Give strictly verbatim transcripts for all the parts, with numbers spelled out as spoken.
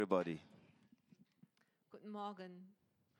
Everybody. Guten Morgen.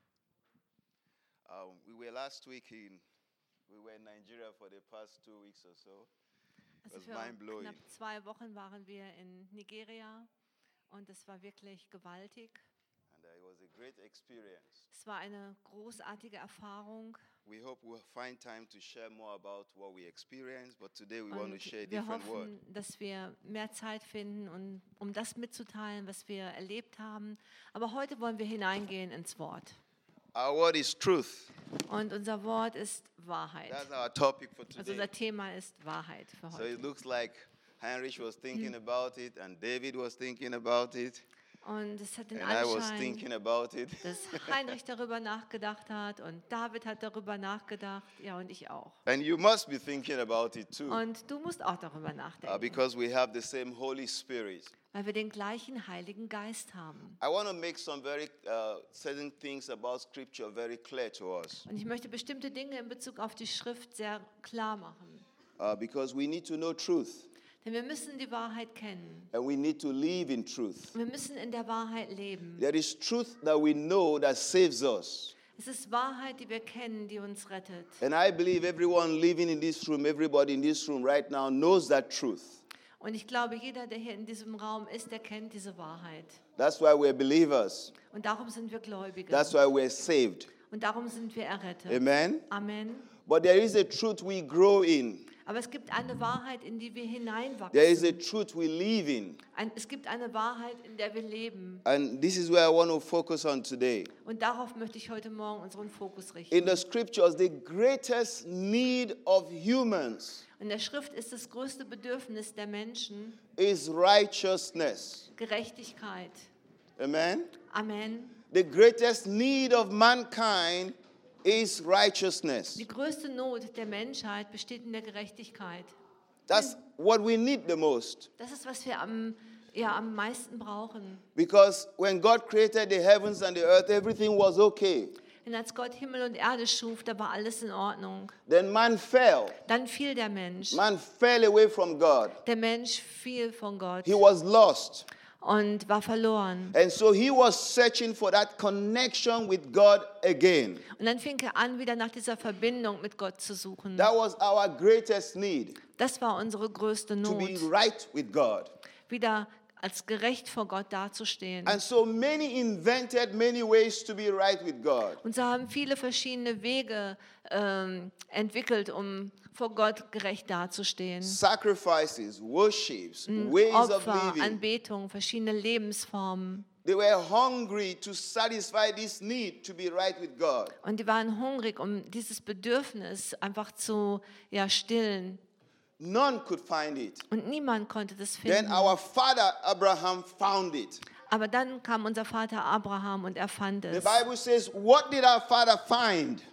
Um, we were last week in, we were in Nigeria for the past two weeks or so. It Also was für mind-blowing. knapp zwei Wochen waren wir in Nigeria und es war wirklich gewaltig. And uh, it was a great experience. Es war eine großartige Erfahrung. We hope we'll find time to share more about what we experienced, but today we want to Und share a wir different word. hoffen, dass wir mehr Zeit finden, und, um das mitzuteilen, was wir erlebt haben. Aber heute wollen wir hineingehen ins Wort. Our word is truth. Und unser Wort ist Wahrheit. That's our topic for Also today. unser Thema ist Wahrheit für So heute. it looks like Heinrich was thinking about it and David was thinking about it Und es hat den and I was Anschein, thinking about it. dass Heinrich darüber nachgedacht hat und David hat darüber nachgedacht, ja, und ich auch. And you must be thinking about it too, Und du musst auch darüber uh, nachdenken, because we have the same Holy Spirit. weil wir den gleichen Heiligen Geist haben. I want to make some very uh, certain things about Scripture very clear to us, Und ich möchte bestimmte Dinge in Bezug auf die Schrift sehr klar machen. uh, because we need to know truth Denn wir müssen die Wahrheit kennen. and we need to live in truth. Wir müssen in der Wahrheit leben. There is truth that we know that saves us. Es ist Wahrheit, die wir kennen, die uns rettet. And I believe everyone living in this room, everybody in this room right now knows that truth. Und ich glaube, jeder, der hier in diesem Raum ist, der kennt diese Wahrheit. That's why we're believers. Und darum sind wir Gläubige. That's why we're saved. Und darum sind wir errettet. Amen? Amen. But there is a truth we grow in. Aber es gibt eine Wahrheit, in die wir There is hineinwachsen. a truth we live in. Ein, es gibt eine Wahrheit, in der wir leben. And this is where I want to focus on today. Und darauf möchte ich heute Morgen unseren Fokus richten. In the scriptures, the greatest need of humans In der Schrift ist das größte Bedürfnis der Menschen is righteousness. Gerechtigkeit. Amen? Amen. The greatest need of mankind is righteousness. Die größte Not der Menschheit besteht in der Gerechtigkeit. That's what we need the most. Das ist, was wir am, ja, am meisten brauchen. Because when God created the heavens and the earth, everything was okay. Denn als Gott Himmel und Erde schuf, da war alles in Ordnung. Then man fell. Dann fiel der Mensch. Man fell away from God. Der Mensch fiel von Gott He was lost. und war verloren. And so he was searching for that connection with God again. Und dann fing er an, wieder nach dieser Verbindung mit Gott zu suchen. That was our greatest need, Das war unsere größte to be Not, right with God. wieder als gerecht vor Gott dazustehen. And so many invented many ways to be right with God. Und so haben viele verschiedene Wege ähm, entwickelt, um vor Gott gerecht dazustehen. Sacrifices, worships, ways of Opfer, living. Anbetung, verschiedene Lebensformen. They were hungry to satisfy this need to be right with God. Und die waren hungrig, um dieses Bedürfnis einfach zu ja, stillen. None could find it. Und niemand konnte das Then finden. our father Abraham found it. Aber dann kam unser Vater Abraham und er fand The es. Bible says, what did our father find?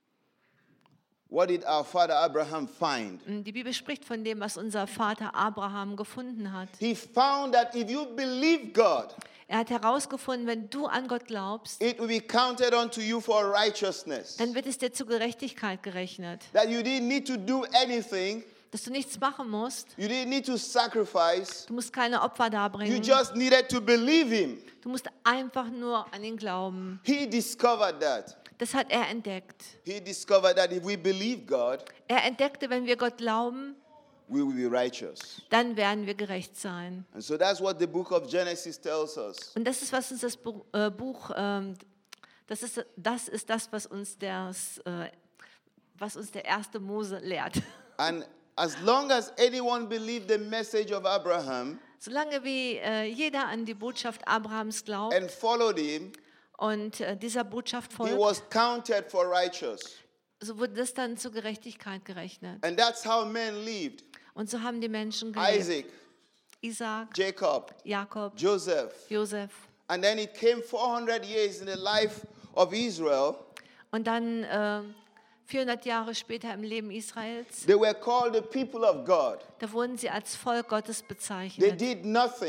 What did our father Abraham find? Die Bibel spricht von dem, was unser Vater Abraham gefunden hat. He found that if you believe God, Er hat herausgefunden, wenn du an Gott glaubst, it will be counted unto you for righteousness. dann wird es dir zur Gerechtigkeit gerechnet. That you didn't need to do anything, Dass du nichts machen musst, you didn't need to sacrifice, du musst keine Opfer you darbringen, just needed to believe him. du musst einfach nur an ihn glauben. He discovered that. Das hat er entdeckt. He discovered that if we believe God, Er entdeckte, wenn wir Gott glauben, we will be righteous. dann werden wir gerecht sein. And so that's what the book of Genesis tells us. Und das ist, was uns das Bu- äh, Buch, ähm, das ist, das ist das, was uns, das, äh, was uns der erste Mose lehrt. And as long as anyone believed the message of Abraham Solange wie äh, jeder an die Botschaft Abrahams glaubt and followed him, und äh, dieser Botschaft he folgt, was counted for righteous. so wurde das dann zur Gerechtigkeit gerechnet. And that's how men lived. Und so haben die Menschen gelebt. Isaac, Isaac, Jacob, Jakob, Joseph. Josef. And then it came four hundred years in the life of Israel. Und dann äh, vierhundert Jahre später im Leben Israels, They were called the people of God. da wurden sie als Volk Gottes They bezeichnet. did nothing,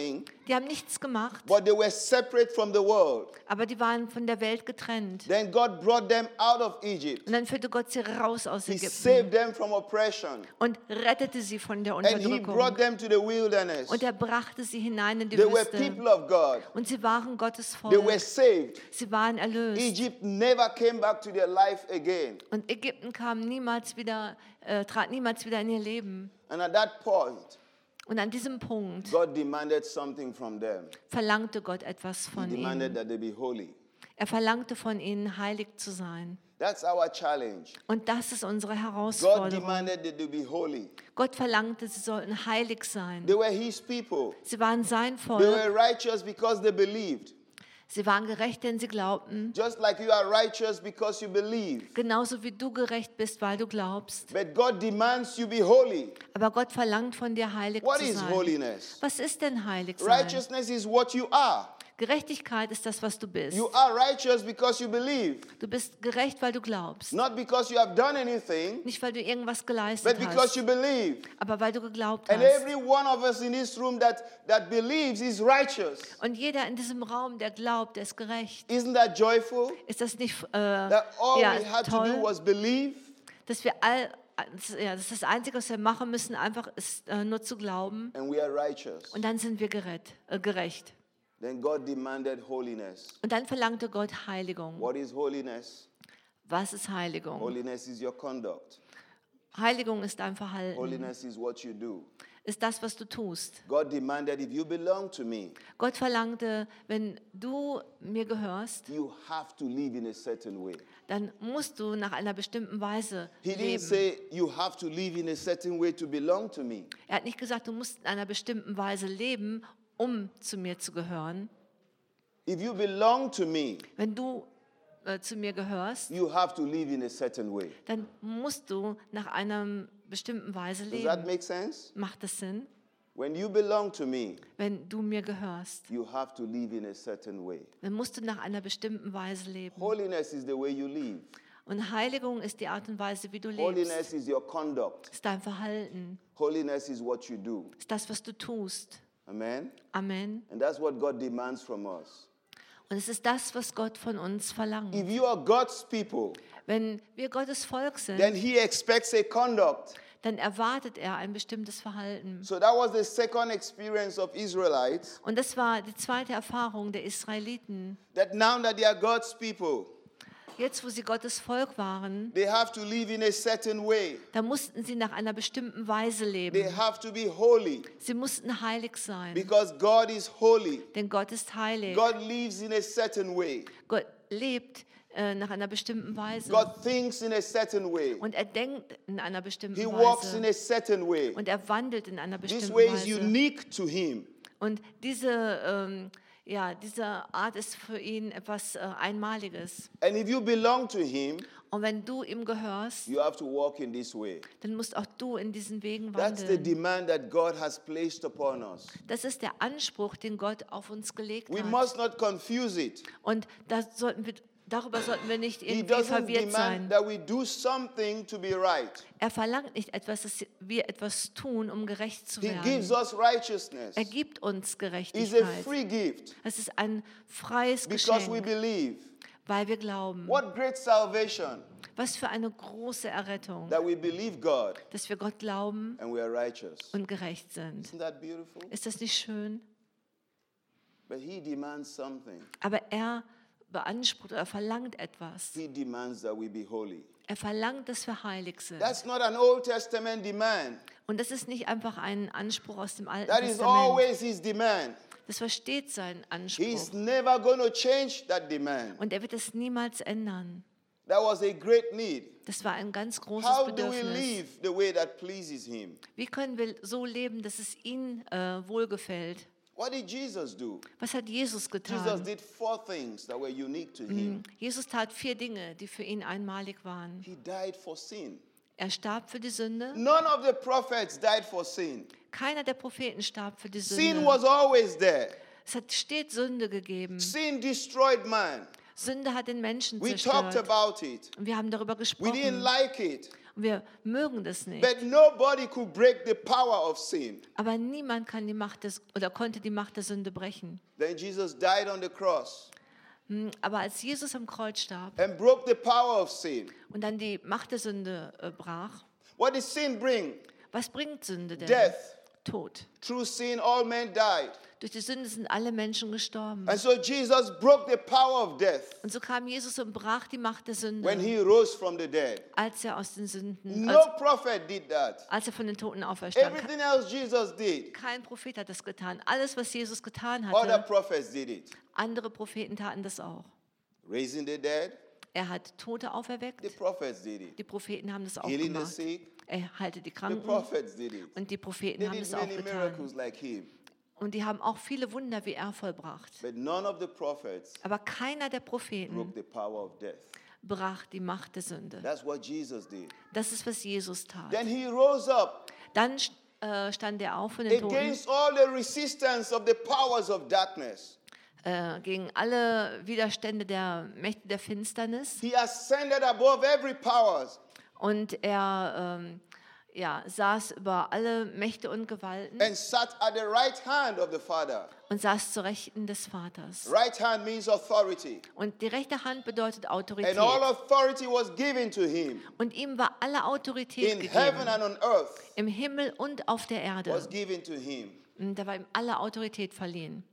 Die haben nichts gemacht, but they were separate from the world. aber die waren von der Welt getrennt. Then God brought them out of Egypt. Und dann führte Gott sie raus aus He Ägypten saved them from oppression. und rettete sie von der And he Unterdrückung. brought them to the wilderness. Und er brachte sie hinein in die They were Wüste. people of God. Und sie waren Gottes They were Volk. saved. Sie waren erlöst. Egypt never came back to their life again. Und Ägypten kam niemals wieder, äh, trat niemals wieder in ihr Leben. And at that point, Und an diesem Punkt God demanded something from them. verlangte Gott etwas He von demanded ihnen. that they be holy. Er verlangte von ihnen, heilig zu sein. That's our challenge. Und das ist unsere God Herausforderung. demanded that they be holy. Gott verlangte, sie sollten heilig sein. They were his people. Sie waren sein They Volk. were righteous because they believed. Sie waren gerecht, denn sie glaubten. Just like you are righteous because you believe. Genauso wie du gerecht bist, weil du glaubst. But God demands you be holy. Aber Gott verlangt von dir, heilig What zu is sein. holiness? Was ist denn heilig sein? Righteousness is what you are. Gerechtigkeit ist das, was du bist. You are righteous because you believe. Du bist gerecht, weil du glaubst. Not because you have done anything, Nicht, weil du irgendwas but geleistet because hast, you believe. aber weil du geglaubt And hast. every one of us in this room that, that believes is righteous. Und jeder in diesem Raum, der glaubt, der ist gerecht. Isn't that joyful? Ist das nicht äh, That all ja, we had to do toll, was believe? dass wir all, ja, das ist das Einzige, was wir machen müssen, einfach ist äh, nur zu glauben. And we are righteous. Und dann sind wir gerett, äh, gerecht. Then God demanded holiness. Und dann verlangte Gott Heiligung. What is holiness? Was ist Heiligung? Holiness is your conduct. Heiligung ist dein Verhalten, Holiness is what you do. ist das, was du tust. God demanded if you belong to me, Gott verlangte, wenn du mir gehörst, you have to live in a certain way. dann musst du nach einer bestimmten Weise He didn't leben. say you have to live in a certain way to belong to me. Er hat nicht gesagt, du musst in einer bestimmten Weise leben, um zu mir zu gehören. If you belong to me, Wenn du äh, zu mir gehörst, you have to live in a certain way. dann musst du nach einer bestimmten Weise Does that leben. make sense? Macht das Sinn? When you belong to me, Wenn du mir gehörst, you have to live in a certain way. dann musst du nach einer bestimmten Weise leben. Holiness is the way you live. Und Heiligung ist die Art und Weise, wie du lebst. Holiness is your conduct. Ist dein Verhalten. Holiness is what you do. Ist das, was du tust. Amen? Amen. And that's what God demands from us. Und es ist das, was Gott von uns verlangt. If you are God's people, Wenn wir Gottes Volk sind, then He expects a conduct. dann erwartet er ein bestimmtes Verhalten. So that was the second experience of Israelites, Und das war die zweite Erfahrung der Israeliten. that now that they are God's people, Jetzt, wo sie Gottes Volk waren, they have to live in a certain way. da mussten sie nach einer bestimmten Weise They leben. have to be holy Sie mussten heilig sein, because God is holy. denn Gott ist heilig. God lives in a certain way. Gott lebt äh, nach einer bestimmten Weise. God thinks in a certain way. Und er denkt in einer bestimmten He walks in Weise. a certain way. Und er wandelt in einer This bestimmten way is Weise. unique to Him. Und diese, ähm, ja, diese Art ist für ihn etwas äh, Einmaliges. And if you belong to Him, Und wenn du ihm gehörst, you have to walk in this way. dann musst auch du in diesen Wegen That's the wandeln. demand that God has placed upon us. Das ist der Anspruch, den Gott auf uns gelegt We hat. must not confuse it. Und das sollten wir, darüber sollten wir nicht He irgendwie doesn't verwirrt demand sein. that we do something to be right. Er verlangt nicht etwas, dass wir etwas tun, um gerecht zu He werden. gives us righteousness. Er gibt uns It's a Gerechtigkeit. free gift Es ist ein freies because we Geschenk, believe. weil wir glauben. What great salvation Was für eine große Errettung, that we believe God dass wir Gott glauben and we are righteous. und gerecht sind. Isn't that beautiful? Ist das nicht schön? But He demands something. Aber er beansprucht oder verlangt etwas. He demands that we be holy. Er verlangt, dass wir heilig sind. That's not an Old Testament demand. Und das ist nicht einfach ein Anspruch aus dem Alten That is Testament. always His demand. Das versteht seinen He's Anspruch. never going to change that demand. Und er wird es niemals ändern. That was a great need. Das war ein ganz großes How do we Bedürfnis. live the way that pleases Him? Wie können wir so leben, dass es ihm äh, wohlgefällt? What did Jesus do? Was hat Jesus Jesus getan? did four things that were unique to Him. Jesus tat vier Dinge, die für ihn einmalig waren. He died for sin. Er starb für die Sünde. None of the prophets died for sin. Keiner der Propheten starb für die Sin Sünde. was always there. Es hat stets Sünde gegeben. Sin destroyed man. Sünde hat den Menschen We talked zerstört. about it. Und wir haben darüber We didn't gesprochen. like it. Und wir mögen das nicht. But nobody could break the power of sin. Aber niemand kann die Macht des, oder konnte die Macht der Sünde brechen. Then Jesus died on the cross Hm, Aber als Jesus am Kreuz starb and broke the power of sin. und dann die Macht der Sünde äh, brach, What did sin bring? was bringt Sünde denn? Death. Tod. Through sin, all men died. Durch die Sünde sind alle Menschen gestorben. And so Jesus broke the power of death Und so kam Jesus und brach die Macht der when Sünde, he rose from the dead. als er aus den Sünden, No als, prophet did that. als er von den Toten auferstand. Everything else Jesus did, Kein Prophet hat das getan. Alles, was Jesus getan other hatte, prophets did it. andere Propheten taten das auch. Raising the dead, Er hat Tote the auferweckt. prophets did it. Die Propheten haben das auch Healing the gemacht. sick, Er heilte die the Kranken prophets did it. und die Propheten They haben did das auch many getan. miracles like him. Und die haben auch viele Wunder wie er vollbracht. But none of the prophets Aber keiner der broke Propheten the power of death. brach die Macht der Sünde. That's what Jesus did. Das ist, was Jesus tat. Then he rose up Dann äh, stand er auf von den Toten against all the resistance of the powers of darkness. äh, gegen alle Widerstände der Mächte der Finsternis. He ascended above every powers. Und er ähm, ja, saß über alle Mächte und Gewalten And sat at the right hand of the Father. und saß zur Rechten des Vaters. Right hand means authority. Und die rechte Hand bedeutet Autorität. And all authority was given to him Und ihm war alle Autorität in heaven gegeben. and on earth Im Himmel und auf der was Erde. given to him. Und da war ihm alle Autorität verliehen.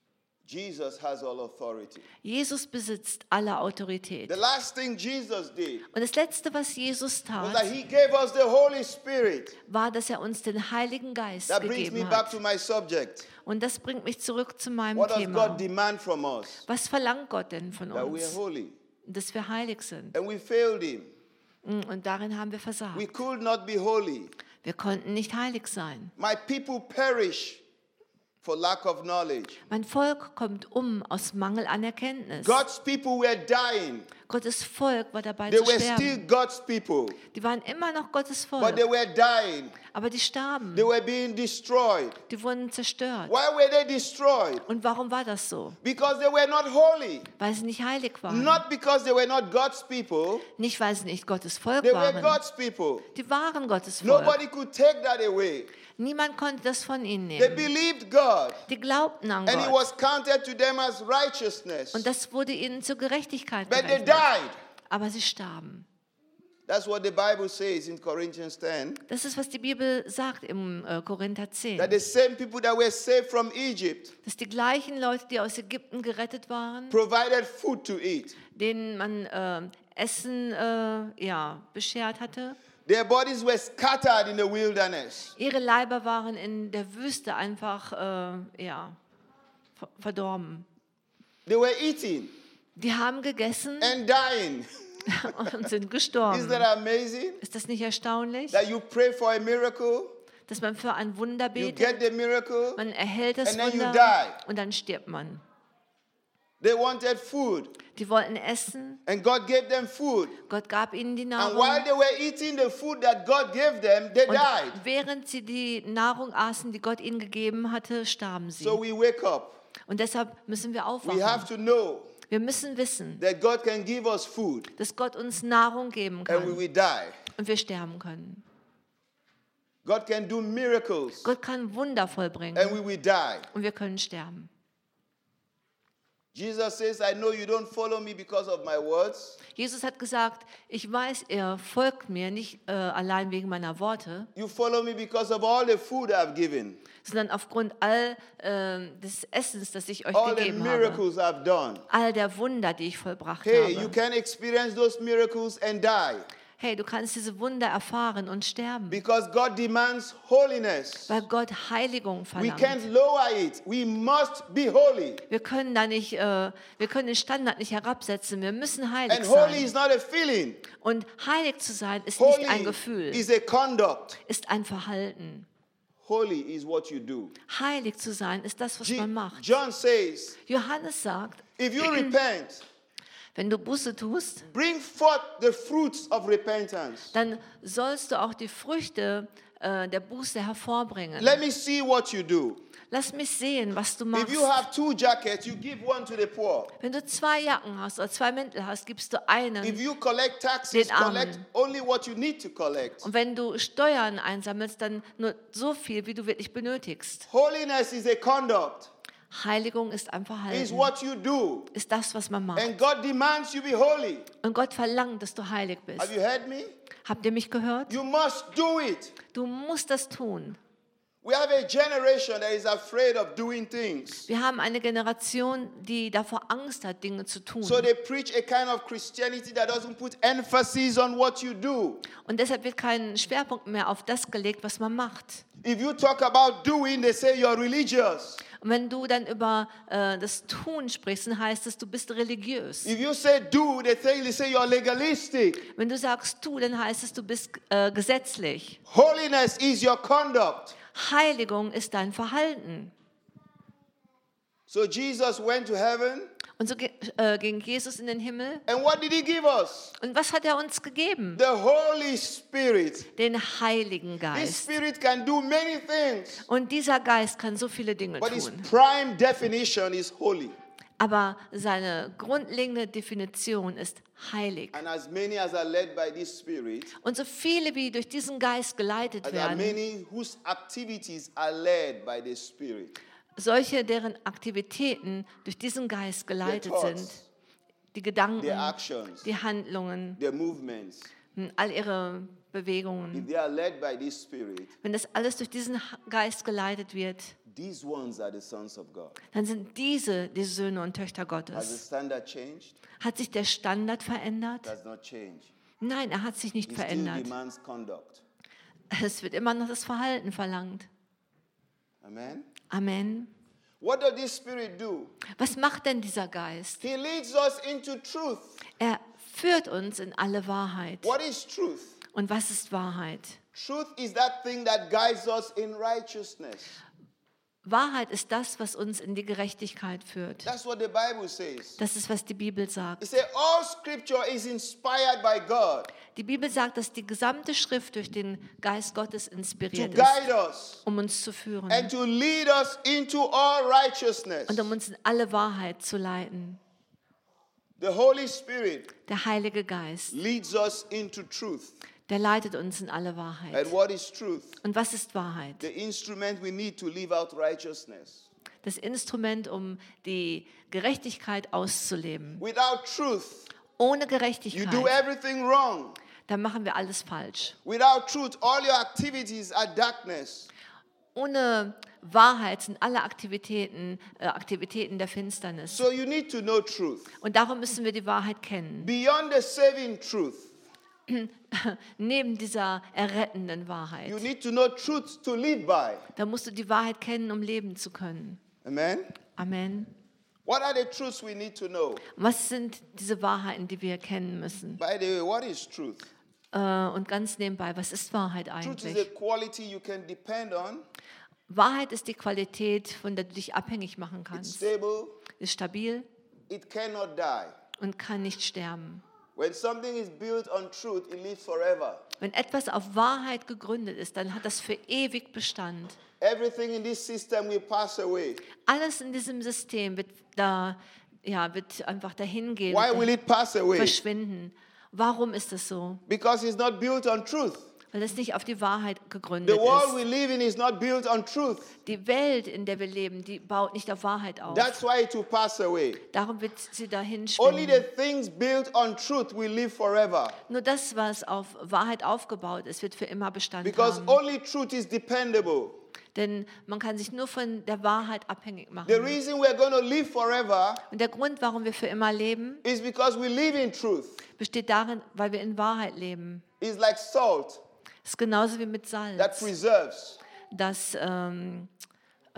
Jesus has all authority. Jesus besitzt alle Autorität. The last thing Jesus did Und das Letzte, was Jesus was that tat, he gave us the Holy Spirit. war, dass er uns den Heiligen Geist That brings me gegeben back hat. to my subject. Und das bringt mich zurück zu meinem What does Thema. God demand from us? Was verlangt Gott denn von That we are uns? holy. Dass wir heilig sind. And we failed him. Und darin haben wir We versagt. could not be holy. Wir konnten nicht heilig sein. My people perish for lack of knowledge. Mein Volk kommt um aus Mangel an Erkenntnis. God's people were dying. Gottes Volk war dabei They zu were still sterben. God's people, Die waren immer noch Gottes but Volk, they were dying. aber die starben. They were being destroyed. Die wurden zerstört. Why were they destroyed? Und warum war das so? Because they were not holy. Weil sie nicht heilig waren. Not because they were not God's people. Nicht, weil sie nicht Gottes Volk They were waren. God's people. Die waren Gottes Volk. Nobody could take that away. Niemand konnte das von ihnen They nehmen. believed God, Die glaubten an and it Gott. was counted to them as righteousness. Und das wurde ihnen zur Gerechtigkeit But they gerechnet. died. Aber sie starben. That's what the Bible says in Corinthians ten. Das ist, was die Bibel sagt im äh, Korinther zehn. That the same people that were saved from Egypt Dass die gleichen Leute, die aus Ägypten gerettet waren, provided food to eat. denen man äh, Essen äh, ja, beschert hatte, Their bodies were scattered in the wilderness. ihre Leiber waren in der Wüste einfach äh, ja, ver- verdorben. They were eating Die haben gegessen and dying. und sind Isn't gestorben. that amazing? Ist das nicht erstaunlich, That you pray for a miracle, dass man für ein Wunder you betet, get the miracle, man erhält das and then you Wunder die. und dann stirbt man? They wanted food, Die wollten essen, and God gave them food. Gott gab ihnen die And Nahrung. while they were eating the food that God gave them, they Und died. während sie die Nahrung aßen, die Gott ihnen gegeben hatte, starben sie. So we wake up. Und deshalb müssen wir We have aufwachen. to know Wir müssen wissen, that God can give us food, dass Gott uns Nahrung geben and we kann will die. und wir sterben können. God can do miracles, Gott kann Wunder and vollbringen we will die. und wir können sterben. Jesus says, I know you don't follow me because of my words. Jesus hat gesagt, ich weiß, ihr folgt mir nicht äh, allein wegen meiner Worte, You follow me because of all the food I've given, sondern aufgrund all äh, des Essens, das ich euch all the gegeben habe. miracles I've done. All der Wunder, die ich vollbracht Hey, you habe. can experience those miracles and die Hey, du kannst diese Wunder erfahren und sterben, because God demands holiness. weil Gott Heiligung We verlangt. can't lower it. We must be holy. Wir können da nicht, äh, wir können den Standard nicht herabsetzen. Wir müssen heilig And holy sein. is not a feeling. Und heilig zu sein ist nicht ein Holy Gefühl, is a conduct. ist ein Verhalten. Holy is what you do. Heilig zu sein ist das, was Je- man macht. John says, Johannes sagt, if you repent, wenn du Buße tust, bring forth the fruits of repentance. dann sollst du auch die Früchte äh, der Buße hervorbringen. Let me see what you do. Lass mich sehen, was du If machst. you have two jackets, you give one to the poor. Wenn du zwei Jacken hast oder zwei Mäntel hast, gibst du einen. If you collect taxes, Den Armen. collect only what you need to collect. Und wenn du Steuern einsammelst, dann nur so viel, wie du wirklich benötigst. Holiness is a conduct. Heiligung ist ein Is Verhalten. what you do. Ist das, was man macht. And God demands you be holy. Und Gott verlangt, dass du heilig bist. Have you heard me? Habt ihr mich gehört? You must do it. Du musst das tun. We have a generation that is afraid of doing things. Wir haben eine Generation, die davor Angst hat, Dinge zu tun. So they preach a kind of Christianity that doesn't put emphasis on what you do. Und deshalb wird kein Schwerpunkt mehr auf das gelegt, was man macht. If you talk about doing, they say you're religious. Und wenn du dann über äh, das Tun sprichst, dann heißt es, du bist religiös. If you say do, they say, they say you're legalistic. Wenn du sagst tu, dann heißt es, du bist äh, gesetzlich. Holiness is your conduct. Heiligung ist dein Verhalten. So Jesus went to heaven, Und so ge- äh, ging Jesus in den Himmel. and what did he give us? Und was hat er uns gegeben? The Holy Spirit. Den Heiligen This Geist. Spirit can do many things, Und dieser Geist kann so viele Dinge but his tun. prime definition is holy. Aber seine grundlegende Definition ist heilig. And as many as are led by this Spirit, Und so viele, wie durch diesen Geist geleitet there are werden, many whose activities are led by the Spirit. solche, deren Aktivitäten durch diesen Geist geleitet thoughts, sind, die Gedanken, Their actions, die Handlungen, their movements, all ihre if Bewegungen, they are led by this Spirit, wenn das alles durch diesen Geist geleitet wird, these ones are the sons of God. dann sind diese die Söhne und Töchter Has the Gottes. standard changed? Hat sich der Standard verändert? Does not change. Nein, er hat sich nicht He still verändert. demands conduct. Es wird immer noch das Verhalten verlangt. Amen. Amen. What does this Spirit do? Was macht denn dieser Geist? He leads us into truth. Er führt uns in alle Wahrheit. What is truth? Und was ist Wahrheit? Truth is that thing that guides us in righteousness. Wahrheit ist das, was uns in die Gerechtigkeit führt. That's what the Bible says. Das ist, was die Bibel sagt. It says all scripture is inspired by God Die Bibel sagt, dass die gesamte Schrift durch den Geist Gottes to inspiriert ist, guide us um uns zu führen and to lead us into all righteousness. und um uns in alle Wahrheit zu leiten. The Holy Spirit Der Heilige Geist, leads us into truth. der leitet uns in alle Wahrheit. And what is truth? Und was ist Wahrheit? The instrument we need to live out righteousness. Das Instrument, um die Gerechtigkeit auszuleben. Without truth, Ohne you do Gerechtigkeit, everything wrong. dann machen wir alles falsch. Without truth, all your activities are darkness. Ohne Wahrheit sind alle Aktivitäten äh, Aktivitäten der Finsternis. So you need to know truth. Und darum müssen wir die Wahrheit kennen. Beyond the saving truth, Neben dieser errettenden Wahrheit. you need to know truth to live by. Da musst du die Wahrheit kennen, um leben zu können. Amen. Amen. What are the truths we need to know? Und was sind diese Wahrheiten, die wir kennen müssen? By the way, what is truth? Äh, und ganz nebenbei, was ist Wahrheit Truth is a eigentlich? quality you can depend on. Wahrheit ist die Qualität, von der du dich abhängig machen It's kannst. stable. Ist stabil It cannot die. und kann nicht sterben. When something is built on truth, it lives forever. Wenn etwas auf Wahrheit gegründet ist, dann hat das für ewig Bestand. Everything in this system will pass away. Alles in diesem System wird, da, ja, wird einfach dahin gehen, Why will it pass away? verschwinden. Warum ist das so? Because it's not built on truth. Weil es nicht auf die Wahrheit The gegründet world we ist. live in is not built on truth. Die Welt, in der wir leben, die baut nicht auf Wahrheit auf. That's why it will pass away. Darum wird sie dahin Only the schwimmen. things built on truth will live forever. Nur das, was auf Wahrheit aufgebaut ist, wird für immer Bestand Because haben. only truth is dependable. Denn man kann sich nur von der Wahrheit abhängig The machen. reason we're going to live forever Und der Grund, warum wir für immer leben, is because we live in truth. besteht darin, weil wir in Wahrheit leben. It's like salt Das ist genauso wie mit that Salz, preserves. das ähm, äh,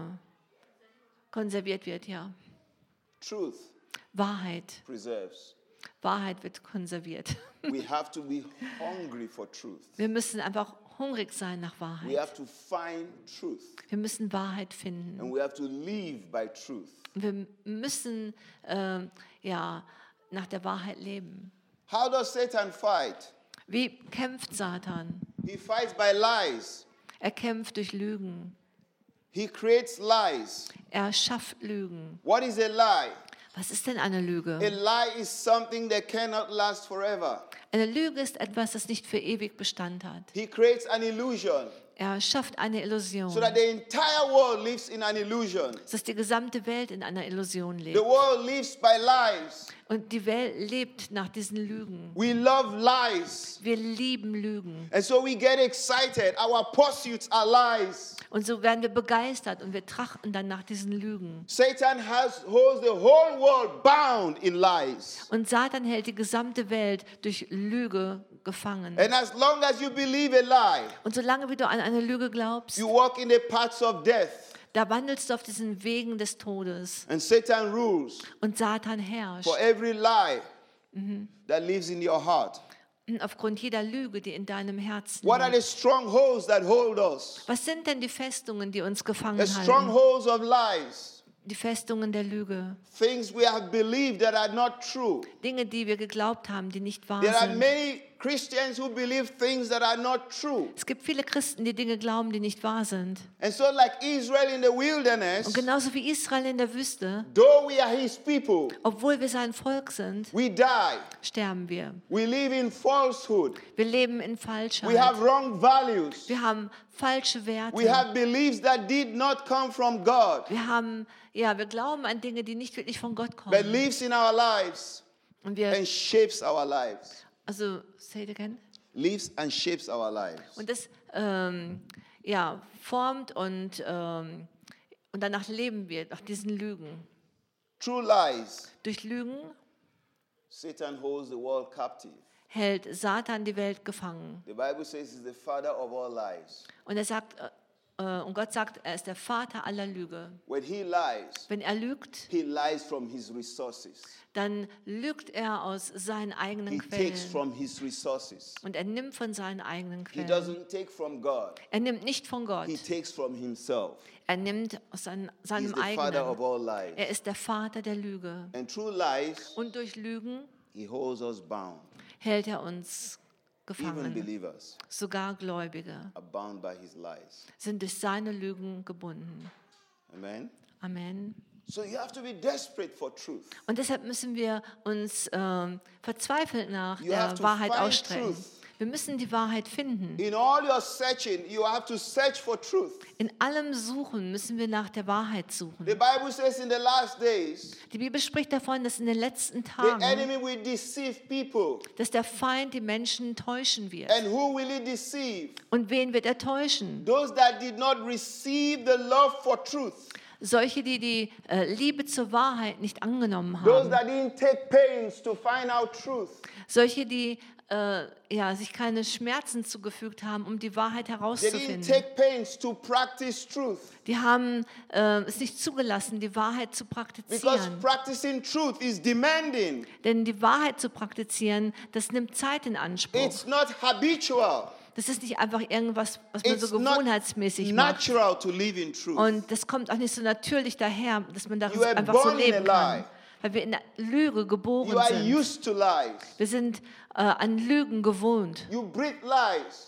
konserviert wird, ja. Truth Wahrheit. preserves. Wahrheit wird konserviert. We have to be hungry for truth. Wir müssen einfach hungrig sein nach We Wahrheit. have to find truth. Wir müssen Wahrheit finden. And we have to live by truth. Wir müssen ähm, ja, nach der Wahrheit leben. How does Satan fight? Wie kämpft Satan? He fights by lies. Er kämpft durch Lügen. He creates lies. Er schafft Lügen. What is a lie? Was ist denn eine A Lüge? lie is something that cannot last forever. Eine Lüge ist etwas, das nicht für ewig Bestand hat. He creates an illusion Er schafft eine Illusion, so that the entire world lives in an illusion. dass die gesamte Welt in einer Illusion The lebt. world lives by lies. Und die Welt lebt nach diesen Lügen. We love lies. Wir lieben Lügen. And so we get excited. Our pursuits are lies. Und so werden wir begeistert und wir trachten dann nach diesen Lügen. Satan has holds the whole world bound in lies. Und Satan hält die gesamte Welt durch Lüge gefangen. And as long as you believe a lie, Und solange wie du an eine Lüge glaubst, you walk in the paths of death. da wandelst du auf diesen Wegen des Todes. And Satan rules Und Satan herrscht. for every lie that lives in your heart. Aufgrund jeder Lüge, die in deinem Herzen What are liegt. the strongholds that hold us? Was sind denn die Festungen, die uns gefangen The halten? strongholds of lies. Die Festungen der Lüge. Things we have believed that are not true. Dinge, die wir geglaubt haben, die nicht wahr There are sind. many Christians who believe things that are not true. Es gibt viele Christen, die Dinge glauben, die nicht wahr sind. And so like Israel in the wilderness, Und genauso wie Israel in der Wüste, though we are his people, obwohl wir sein Volk sind, we die. sterben wir. We live in falsehood. Wir leben in We Falschheit. have wrong values. Wir haben falsche We Werte. have beliefs that did not come from God, Wir haben, ja, wir glauben an Dinge, die nicht wirklich von Gott but kommen. lives in our lives Und wir, and shapes our lives. also, say it again. Lives and shapes our lives. Und das ähm, ja, formt und, ähm, und danach leben wir, nach diesen Lügen. True lies. Durch Lügen Satan holds the world captive. hält Satan die Welt gefangen. The Bible says he's the father of all lies. Und er sagt, äh, und Gott sagt, er ist der Vater aller Lüge. When he lies, Wenn er lügt, he lies from his resources. dann lügt er aus seinen eigenen He takes Quellen. from his resources. Und er nimmt von seinen eigenen He Quellen. doesn't take from God. Er nimmt nicht von Gott. He takes from himself. Er nimmt aus seinen, He's seinem the father of eigenen. all lies. Er ist der Vater der Lüge. And through lies, Und durch Lügen he holds us bound. hält er uns Even gefangen. believers Sogar Gläubige are bound by his lies. sind durch seine Lügen gebunden. Amen. Amen. So you have to be desperate for truth. Und deshalb müssen wir uns ähm, verzweifelt nach You have der to Wahrheit find ausstrecken. truth. Wir müssen die Wahrheit finden. In all your searching, you have to search for truth. In allem Suchen müssen wir nach der Wahrheit The suchen. Bible says in the last days, Die Bibel spricht davon, dass in den letzten the Tagen, enemy will deceive people. dass der Feind die Menschen täuschen wird. And who will he deceive? Und wen wird er täuschen? Those that did not receive the love for truth. Solche, die die äh, Liebe zur Wahrheit nicht angenommen Those haben. that didn't take pains to find out truth. Solche, die äh, ja, sich keine Schmerzen zugefügt haben, um die Wahrheit They didn't herauszufinden. take pains to practice truth. Die haben äh, es nicht zugelassen, die Wahrheit zu Because praktizieren. practicing truth is demanding. Denn die Wahrheit zu praktizieren, das nimmt Zeit in Anspruch. It's not habitual. Das ist nicht einfach irgendwas, was man It's so not gewohnheitsmäßig macht. natural to live in truth. Und das kommt auch nicht so natürlich daher, dass man darin You are einfach so born in leben a kann. lie. Weil wir in der Lüge You geboren are sind. used to lies. Wir sind äh, an Lügen gewohnt. You breathe lies.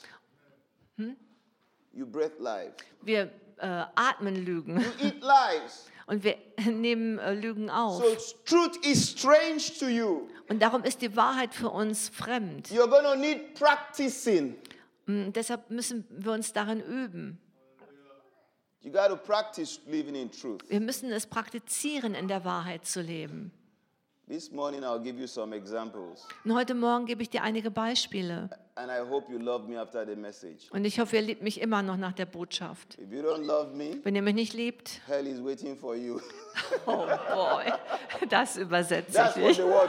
You breathe lies. Wir äh, atmen Lügen You eat lies. und wir nehmen äh, Lügen auf. So truth is strange to you. Und darum ist die Wahrheit für uns fremd. You're going to need practicing. Und deshalb müssen wir uns darin üben. You got to practice living in truth. Wir müssen es praktizieren, in der Wahrheit zu leben. This morning I'll give you some examples. Und heute Morgen gebe ich dir einige Beispiele. And I hope you love me after the message. Und ich hoffe, ihr liebt mich immer noch nach der Botschaft. If you don't love me, Wenn ihr mich nicht liebt, hell is waiting for you. oh boy, das übersetze That's ich what nicht. the word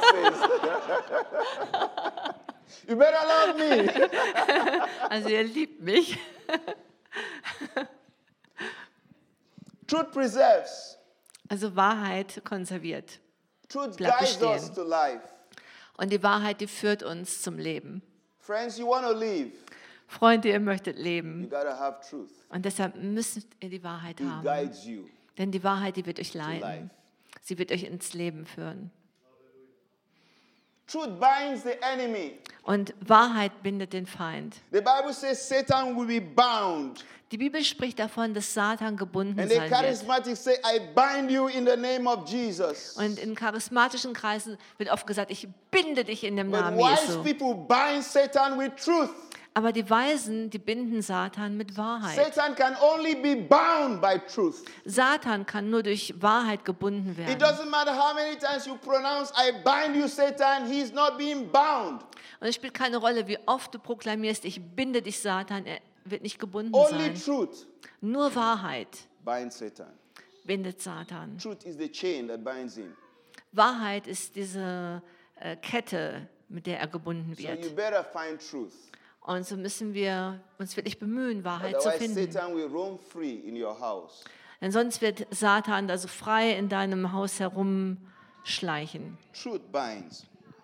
says. You better love me. Also ihr liebt mich. Truth preserves. Also Wahrheit konserviert. Truth Bleibt guides us bestehen. to life. Und die Wahrheit, die führt uns zum Leben. Friends, you want to live. Freunde, ihr möchtet You leben. got to have truth. Und deshalb müsst ihr die Wahrheit It haben. guides you Denn die Wahrheit, die wird euch to life. leiten. Sie wird euch ins Leben führen. Truth binds the enemy. Und Wahrheit bindet den Feind. The Bible says Satan will be bound. Die Bibel spricht davon, dass Satan gebunden And the sein wird. charismatics say, I bind you in the name of Jesus. Und in charismatischen Kreisen wird oft gesagt, ich binde dich in dem But Namen wise Jesu. people bind Satan with truth. Aber die Weisen, die binden Satan mit Wahrheit. Satan can only be bound by truth. Satan kann nur durch Wahrheit gebunden It werden. doesn't matter how many times you pronounce, I bind you, Satan, he's not being bound. Und es spielt keine Rolle, wie oft du proklamierst, ich binde dich, Satan, er wird nicht gebunden Only sein. truth Nur Wahrheit binds Satan. bindet Satan. Truth is the chain that binds him. Wahrheit ist diese äh, Kette, mit der er gebunden So you wird. better find truth. Und so müssen wir uns wirklich bemühen, Wahrheit zu Otherwise, finden. Satan will roam free in your house. Denn sonst wird Satan also frei in deinem Haus herumschleichen. Truth binds.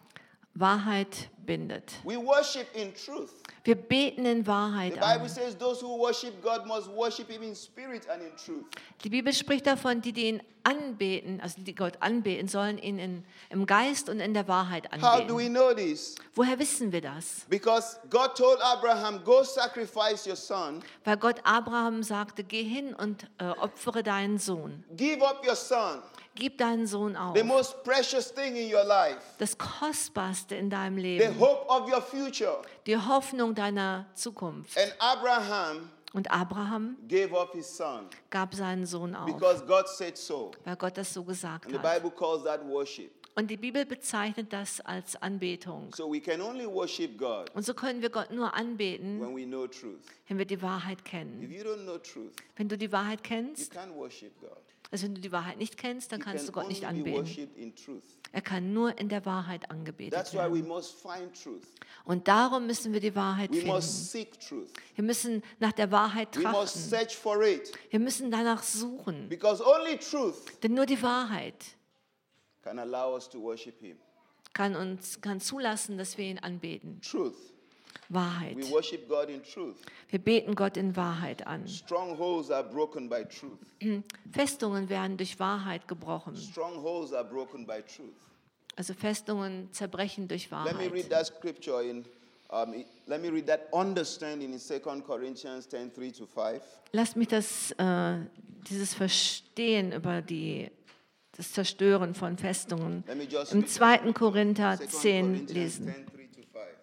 Wahrheit bindet. We worship in truth. Wir beten in The Wahrheit Bible an. says those who worship God must worship him in spirit and in truth. Die Bibel spricht davon, die, die ihn anbeten, also die Gott anbeten, sollen ihn in, im Geist und in der Wahrheit How do we anbeten. know this? Woher wissen wir das? Because God told Abraham, go sacrifice your son, Weil Gott Abraham sagte, geh hin und äh, opfere deinen Sohn. give up your son, Gib deinen Sohn auf. the most precious thing in your life, Das Kostbarste in deinem the Leben. hope of your future. Die Hoffnung deiner Zukunft. And Abraham Und Abraham gave up his son gab seinen Sohn auf, because God said so. weil Gott das so gesagt And the hat. Bible calls that worship. Und die Bibel bezeichnet das als Anbetung. So we can only worship God Und so können wir Gott nur anbeten, when we know truth. wenn wir die Wahrheit If kennen. you don't know truth, Wenn du die Wahrheit you kennst, can't worship God. also wenn du die Wahrheit nicht kennst, dann You kannst du can Gott nicht only be anbeten. worshipped in truth. Er kann nur in der Wahrheit angebetet That's why we werden. must find truth. Und darum müssen wir die Wahrheit We finden. must seek truth. Wir müssen nach der Wahrheit We must trachten. search for it. Wir müssen danach suchen. Because only truth Denn nur die Wahrheit can allow us to worship Him. kann uns kann zulassen, dass wir ihn anbeten. Truth. Wahrheit. We worship God in truth. Wir beten Gott in Wahrheit an. Strongholds are broken by truth. Festungen werden durch Wahrheit gebrochen. Strongholds are broken by truth. Also Festungen zerbrechen durch Let me read Wahrheit. that scripture in, um, i- let me read that understanding in Second Corinthians ten, three to five. Lass mich das, äh, dieses Verstehen über die, das Zerstören von Festungen Let me just im read zweiten Korinther Second zehn Corinthians lesen. ten, three to five.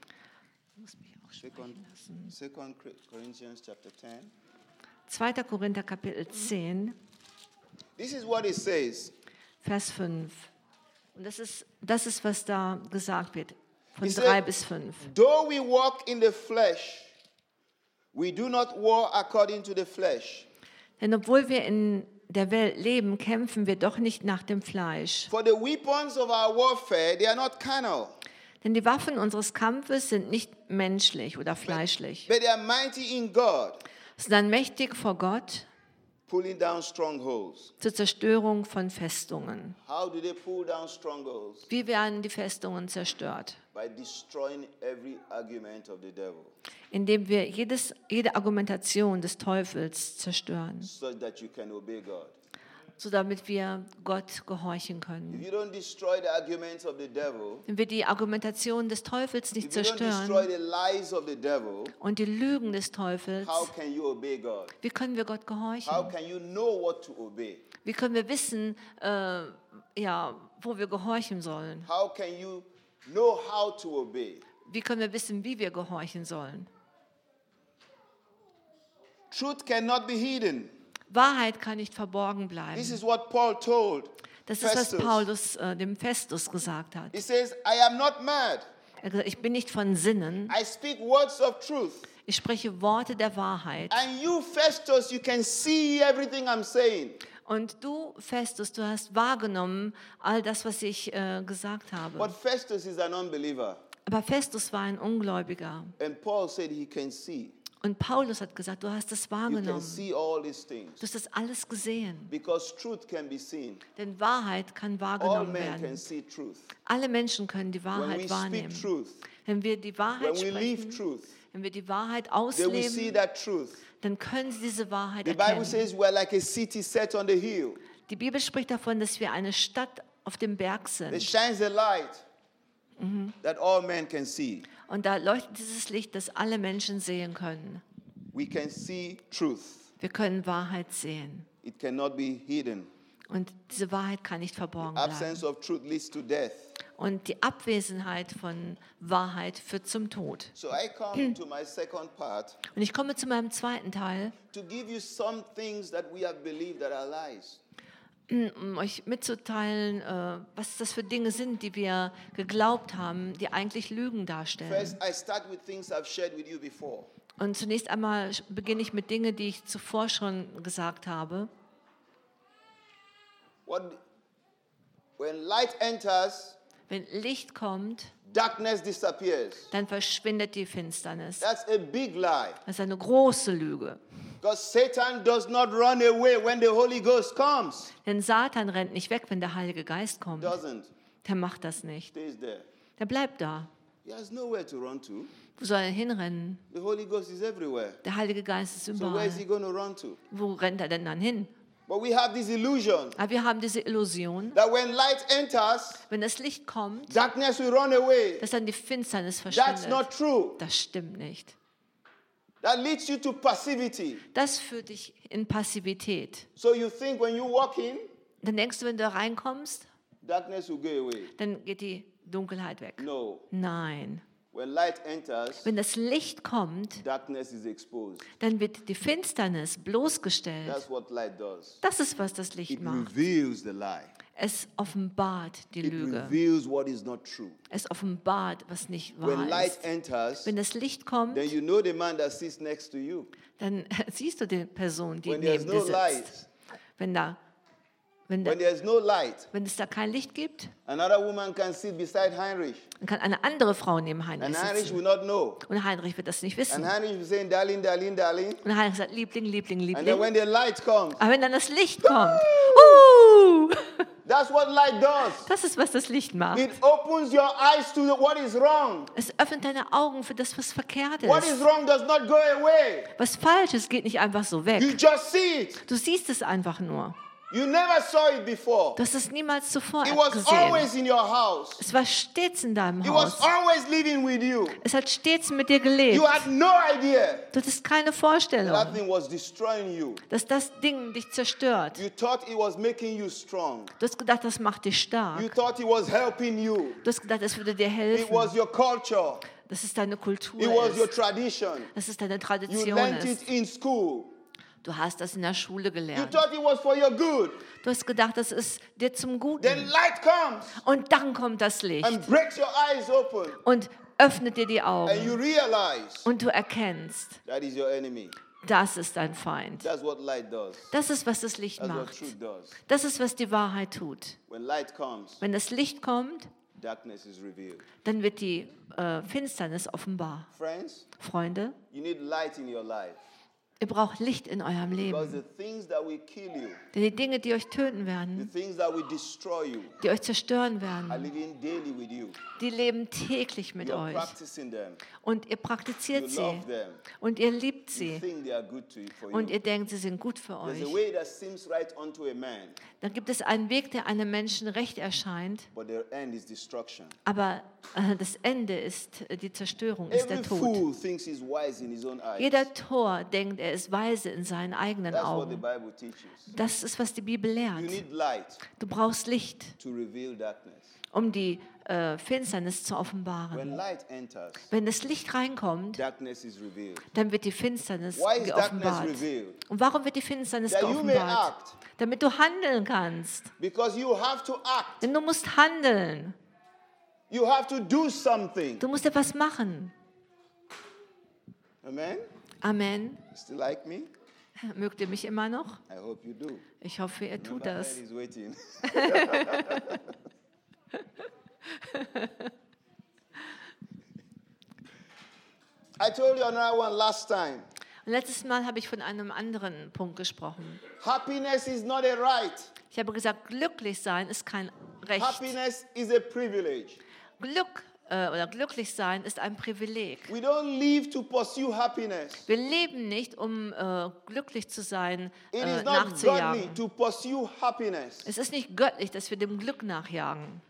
Second, Second Corinthians chapter ten. zweiter Korinther Kapitel zehn, This is what it says. Vers fünf. Und das ist, das ist, was da gesagt wird, von He drei said, bis fünf. Though we walk in the flesh, we do not war according to the flesh. Denn obwohl wir in der Welt leben, kämpfen wir doch nicht nach dem Fleisch. For the weapons of our warfare, they are not carnal, Denn die Waffen unseres Kampfes sind nicht menschlich oder fleischlich, but they are mighty in God, sondern mächtig vor Gott pulling down strongholds. zur Zerstörung von Festungen. How do they pull down strongholds? Wie werden die Festungen zerstört? By destroying every argument of the devil, Indem wir jedes, jede Argumentation des Teufels zerstören, so that you can obey God. so damit wir Gott gehorchen If können. you don't destroy the arguments of the devil, Wenn wir die Argumentation des Teufels nicht if you don't destroy zerstören the lies of the devil, und die Lügen des Teufels, how can you obey God? wie können wir Gott How gehorchen? can you know what to obey? Wie können wir wissen, äh, ja, wo wir gehorchen sollen? How can you know how to obey? Wie können wir wissen, wie wir gehorchen sollen? Truth cannot be hidden. Wahrheit kann nicht verborgen This bleiben. is what Paul told Das ist, was Festus. Paulus äh, dem Festus gesagt hat. He says, I am not mad. Er hat gesagt, ich bin nicht von Sinnen, I speak words of truth. ich spreche Worte der Wahrheit. And you, Festus, you can see everything I'm saying. Und du, Festus, du hast wahrgenommen all das, was ich äh, gesagt habe. But Festus is an unbeliever. Aber Festus war ein Ungläubiger. And Paul said he can see. Und Paulus hat gesagt, du hast es You can wahrgenommen. see all these things. Du hast das alles gesehen. Because truth can be seen. Denn Wahrheit kann All wahrgenommen men can werden. see truth. Alle Menschen können die When Wahrheit we wahrnehmen. speak truth, Wenn wir die Wahrheit when we live sprechen, truth, wenn wir die Wahrheit they will see ausleben, that truth. dann können sie diese Wahrheit The Bible erkennen. says we're like a city set on the hill Die Bibel spricht davon, dass wir eine Stadt auf dem Berg that sind, shines a light that all men can see. Und da leuchtet dieses Licht, das alle Menschen sehen können. We can see truth. Wir können Wahrheit sehen. It cannot be hidden. Und diese Wahrheit kann nicht verborgen bleiben. Absence of truth leads to death. Und die Abwesenheit von Wahrheit führt zum Tod. So I come to my second part Und ich komme zu meinem zweiten Teil, to give you some things that we have believed that are lies. um euch mitzuteilen, äh, was das für Dinge sind, die wir geglaubt haben, die eigentlich Lügen darstellen. First, I start with things I've shared with you before. Und zunächst einmal beginne ich mit Dingen, die ich zuvor schon gesagt habe. What, when light enters, Wenn Licht kommt, darkness disappears. dann verschwindet die Finsternis. That's a big lie. Das ist eine große Lüge. Because Satan does not run away when the Holy Ghost comes. Denn Satan rennt nicht weg, wenn der Heilige Geist kommt. Doesn't. Der macht das nicht. Stays there. Der bleibt da. He has nowhere to run to. Wo soll er hinrennen? The Holy Ghost is everywhere. Der Heilige Geist ist So where überall. is he going to run to? Wo rennt er denn dann hin? But we have this illusion Aber wir haben diese Illusion, that when light enters, wenn das Licht kommt, darkness will run away. dass dann die Finsternis That's verschwindet. not true. Das stimmt nicht. That leads you to passivity. Das führt dich in Passivität. So you think when you walk in, Dann denkst du, wenn du da reinkommst, darkness will go away. dann geht die Dunkelheit weg. No. Nein. When light enters, Wenn das Licht kommt, darkness is exposed. dann wird die Finsternis bloßgestellt. That's what light does. Das ist, was das Licht It macht. reveals the lie. Es offenbart die It Lüge. reveals what is not true. Es offenbart, was nicht When wahr light ist. enters, Wenn das Licht kommt, then you know the man that sits next to you. dann siehst du die Person, die When there's neben no dir light, sitzt. Wenn, da, wenn, da, when there's no light, wenn es da kein Licht gibt, another woman can sit beside Heinrich, dann kann eine andere Frau neben Heinrich and Heinrich sitzen. will not know. Und Heinrich wird das nicht wissen. And Heinrich will be saying, darling, darling, darling. Und Heinrich sagt, Liebling, Liebling, And then Liebling. when the light comes, Aber wenn dann das Licht kommt, uh, that's what light does. das ist, was das Licht macht. It opens your eyes to what is wrong. Es öffnet deine Augen für das, was verkehrt What is ist. wrong does not go away. Was falsch ist, geht nicht einfach so You weg. just see it. Du siehst es einfach nur. You never saw it before. Du hast es niemals zuvor It was gesehen. always in your house. Es war stets in deinem It was Haus. always living with you. Es hat stets mit dir gelebt. You had no idea Du hattest keine that Vorstellung, thing was destroying you. dass das Ding dich zerstört. You thought it was making you strong. Du hast gedacht, das macht dich You stark. thought it was helping you. Du hast gedacht, es würde dir It helfen. was your culture. Dass es deine Kultur It was your ist. tradition. Dass es deine You Tradition learned ist. it in school. Du hast das in der Schule You gelernt. thought it was for your good. Du hast gedacht, das ist dir zum Then Guten. light comes Und dann kommt das Licht and breaks your eyes open. und öffnet dir die And you Augen. realize Und du erkennst, that is your enemy. das ist dein Feind. That's what light does. Das ist, was das Licht That's what macht. truth does. Das ist, was die Wahrheit tut. When light comes, Wenn das Licht kommt, darkness is revealed. dann wird die äh, Finsternis offenbar. Friends, Freunde, you need light in your life. ihr braucht Licht in eurem Because Leben. the things that will kill you, Denn die Dinge, die euch töten the werden, things that will destroy you, die euch zerstören are werden, living daily with you. die leben täglich mit You are euch. practicing them. Und ihr You praktiziert sie. love them. Und ihr liebt You sie. think they are good to you, for Und you. ihr denkt, sie sind gut für There's a euch. way that seems right unto a man, Dann gibt es einen Weg, der einem Menschen recht erscheint. but the end is destruction. Aber äh, das Ende ist äh, die Zerstörung, ist Every der Tod. fool thinks he's wise in his own eyes. Jeder Tor denkt, er ist weise in seinen eigenen That's what the Augen. Bible teaches. Das ist, was die Bibel You lehrt. need light Du brauchst Licht, to reveal darkness. um die äh, Finsternis zu When offenbaren. light enters, Wenn das Licht reinkommt, darkness is revealed. dann wird die Finsternis Why is darkness geoffenbart. revealed? Und warum wird die Finsternis That you may geoffenbart? act. Damit du handeln kannst. Because you have to act. Denn du musst handeln. You have to do something. Du musst etwas machen. Amen? Amen. You still like me? Mögt ihr mich immer noch? I hope you do. Ich hoffe, ihr tut Remember, das. man is waiting. I told you another one last time. Und letztes Mal habe ich von einem anderen Punkt gesprochen. Happiness is not a right. Ich habe gesagt, glücklich sein ist kein Recht. Happiness is a privilege. Glück äh, oder glücklich sein ist ein Privileg. We don't live to pursue happiness. Wir leben nicht, um äh, glücklich zu sein, It äh, is not godly nachzujagen. to pursue happiness. Es ist nicht göttlich, dass wir dem Glück nachjagen.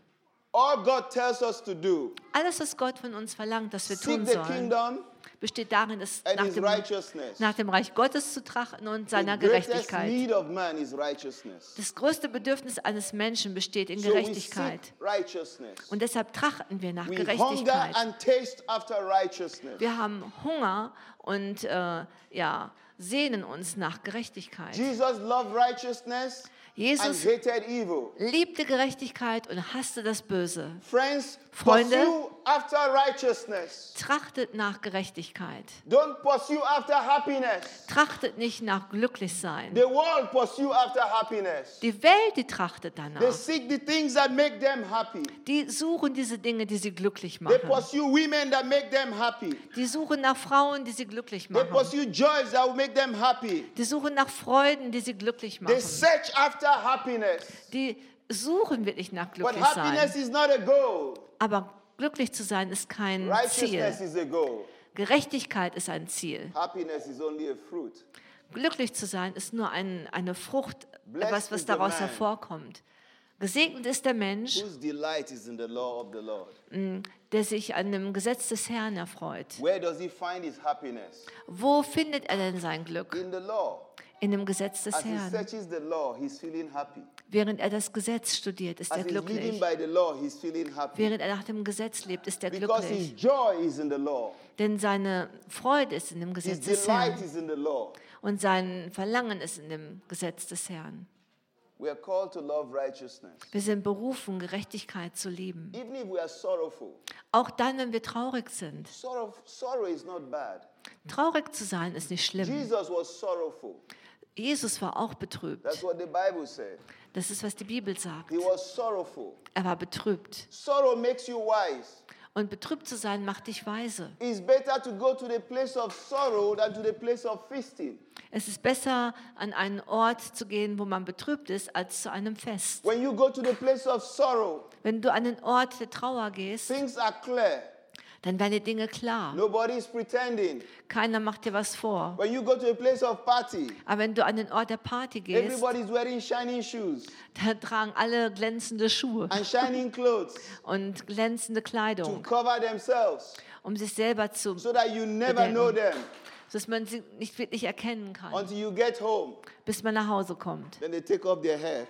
All God tells us to do, Alles, was Gott von uns verlangt, dass wir tun seek the sollen, kingdom besteht darin, es and nach his dem, righteousness. nach dem Reich Gottes zu trachten und seiner The greatest Gerechtigkeit. need of man is righteousness. Das größte Bedürfnis eines Menschen besteht in So we Gerechtigkeit. seek righteousness. Und deshalb trachten wir nach We hunger Gerechtigkeit. and taste after righteousness. Wir haben Hunger und äh, ja, sehnen uns nach Gerechtigkeit. Jesus loved righteousness and Jesus hated evil. liebte Gerechtigkeit und hasste das Böse. Friends, Freunde, pursue after righteousness. Trachtet nach Gerechtigkeit. Don't pursue after happiness. Trachtet nicht nach Glücklichsein. The world pursue after happiness. Die Welt, die trachtet They danach. seek the things that make them happy. Die suchen diese Dinge, die sie glücklich They machen. pursue women that make them happy. Die suchen nach Frauen, die sie glücklich They machen. pursue joys that will make them happy. Die suchen nach Freuden, die sie glücklich They machen. search after happiness. Die suchen wirklich nach But Glücklichsein. happiness is not a goal. Aber glücklich zu sein ist kein Righteousness Ziel. is a goal. Gerechtigkeit ist ein Ziel. Happiness is only a fruit. Glücklich zu sein ist nur ein, eine Frucht, Blessed etwas, was is the daraus man. hervorkommt. Gesegnet ist der Mensch, Whose delight is in the law of the Lord. der sich an dem Gesetz des Herrn erfreut. Where does he find his happiness? Wo findet er denn sein Glück? In the law. In dem Gesetz des As he Herrn. searches the law, he's feeling happy. Während er das Gesetz studiert, ist As er he's living glücklich. by the law, he's feeling happy. Während er nach dem Gesetz lebt, ist er Because glücklich. his joy is in the law. Denn seine Freude ist in dem His Gesetz des delight Herrn. is in the law. Und sein Verlangen ist in dem Gesetz des Herrn. We are called to love righteousness. Wir sind berufen, Gerechtigkeit zu lieben. Even if we are sorrowful. Auch dann, wenn wir traurig sind. Sorrow, sorrow is not bad. Traurig zu sein ist nicht schlimm. Jesus was sorrowful. Jesus war auch betrübt. That's what the Bible said. Das ist, was die Bibel sagt. He was sorrowful. Er war betrübt. Sorrow makes you wise. Und betrübt zu sein macht dich weise. It's better to go to the place of sorrow than to the place of feasting. Es ist besser, an einen Ort zu gehen, wo man betrübt ist, als zu einem Fest. When you go to the place of sorrow, Wenn du an den Ort der Trauer gehst, things are clear. dann werden die Dinge klar. Nobody is pretending. Keiner macht dir was vor. When you go to a place of party, Aber wenn du an den Ort der Party gehst, everybody is wearing shining shoes dann tragen alle glänzende Schuhe and shining clothes und glänzende to Kleidung, cover themselves um sich selber zu, so that you never know them dass man sie nicht wirklich erkennen kann, until you get home. bis man nach Hause kommt. Then they take off their hair.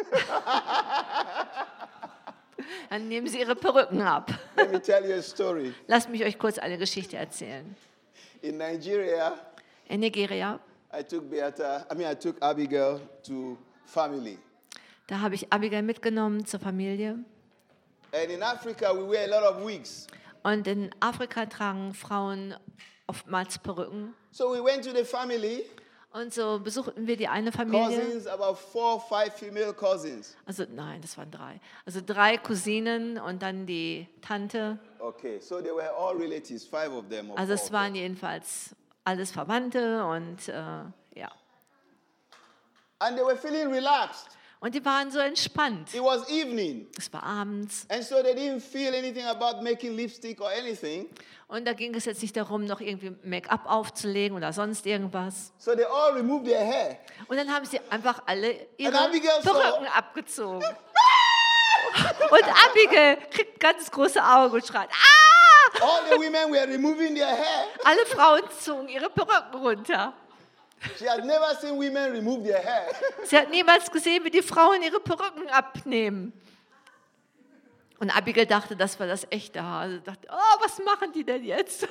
Dann nehmen sie ihre Perücken ab. Let me tell you a story. Lasst mich euch kurz eine Geschichte erzählen. In Nigeria, In Nigeria, I took Beata, I mean I took Abigail to family. da habe ich Abigail mitgenommen zur Familie. And in Africa, we wear a lot of wigs. Und in Afrika tragen Frauen oftmals Perücken. So we went to the family, Und so besuchten wir die eine Familie. cousins, about four, five female cousins. Also nein, das waren drei. Also drei Cousinen und dann die Tante. Okay, so they were all relatives, five of them. or Also four es of waren jedenfalls alles Verwandte und äh, ja. And they were feeling relaxed. Und die waren so entspannt. It was evening. Es war abends And so they didn't feel anything about making lipstick or anything. und da ging es jetzt nicht darum, noch irgendwie Make-up aufzulegen oder sonst irgendwas. So they all removed their hair. Und dann haben sie einfach alle ihre And Abigail saw- Perücken abgezogen. Und Abigail kriegt ganz große Augen und schreit, ah! All the women were removing their hair. Alle Frauen zogen ihre Perücken runter. She had never seen women remove their hair. Sie hat niemals gesehen, wie die Frauen ihre Perücken abnehmen. Und Abigail dachte, das war das echte Haar. Sie dachte, oh, was machen die denn jetzt?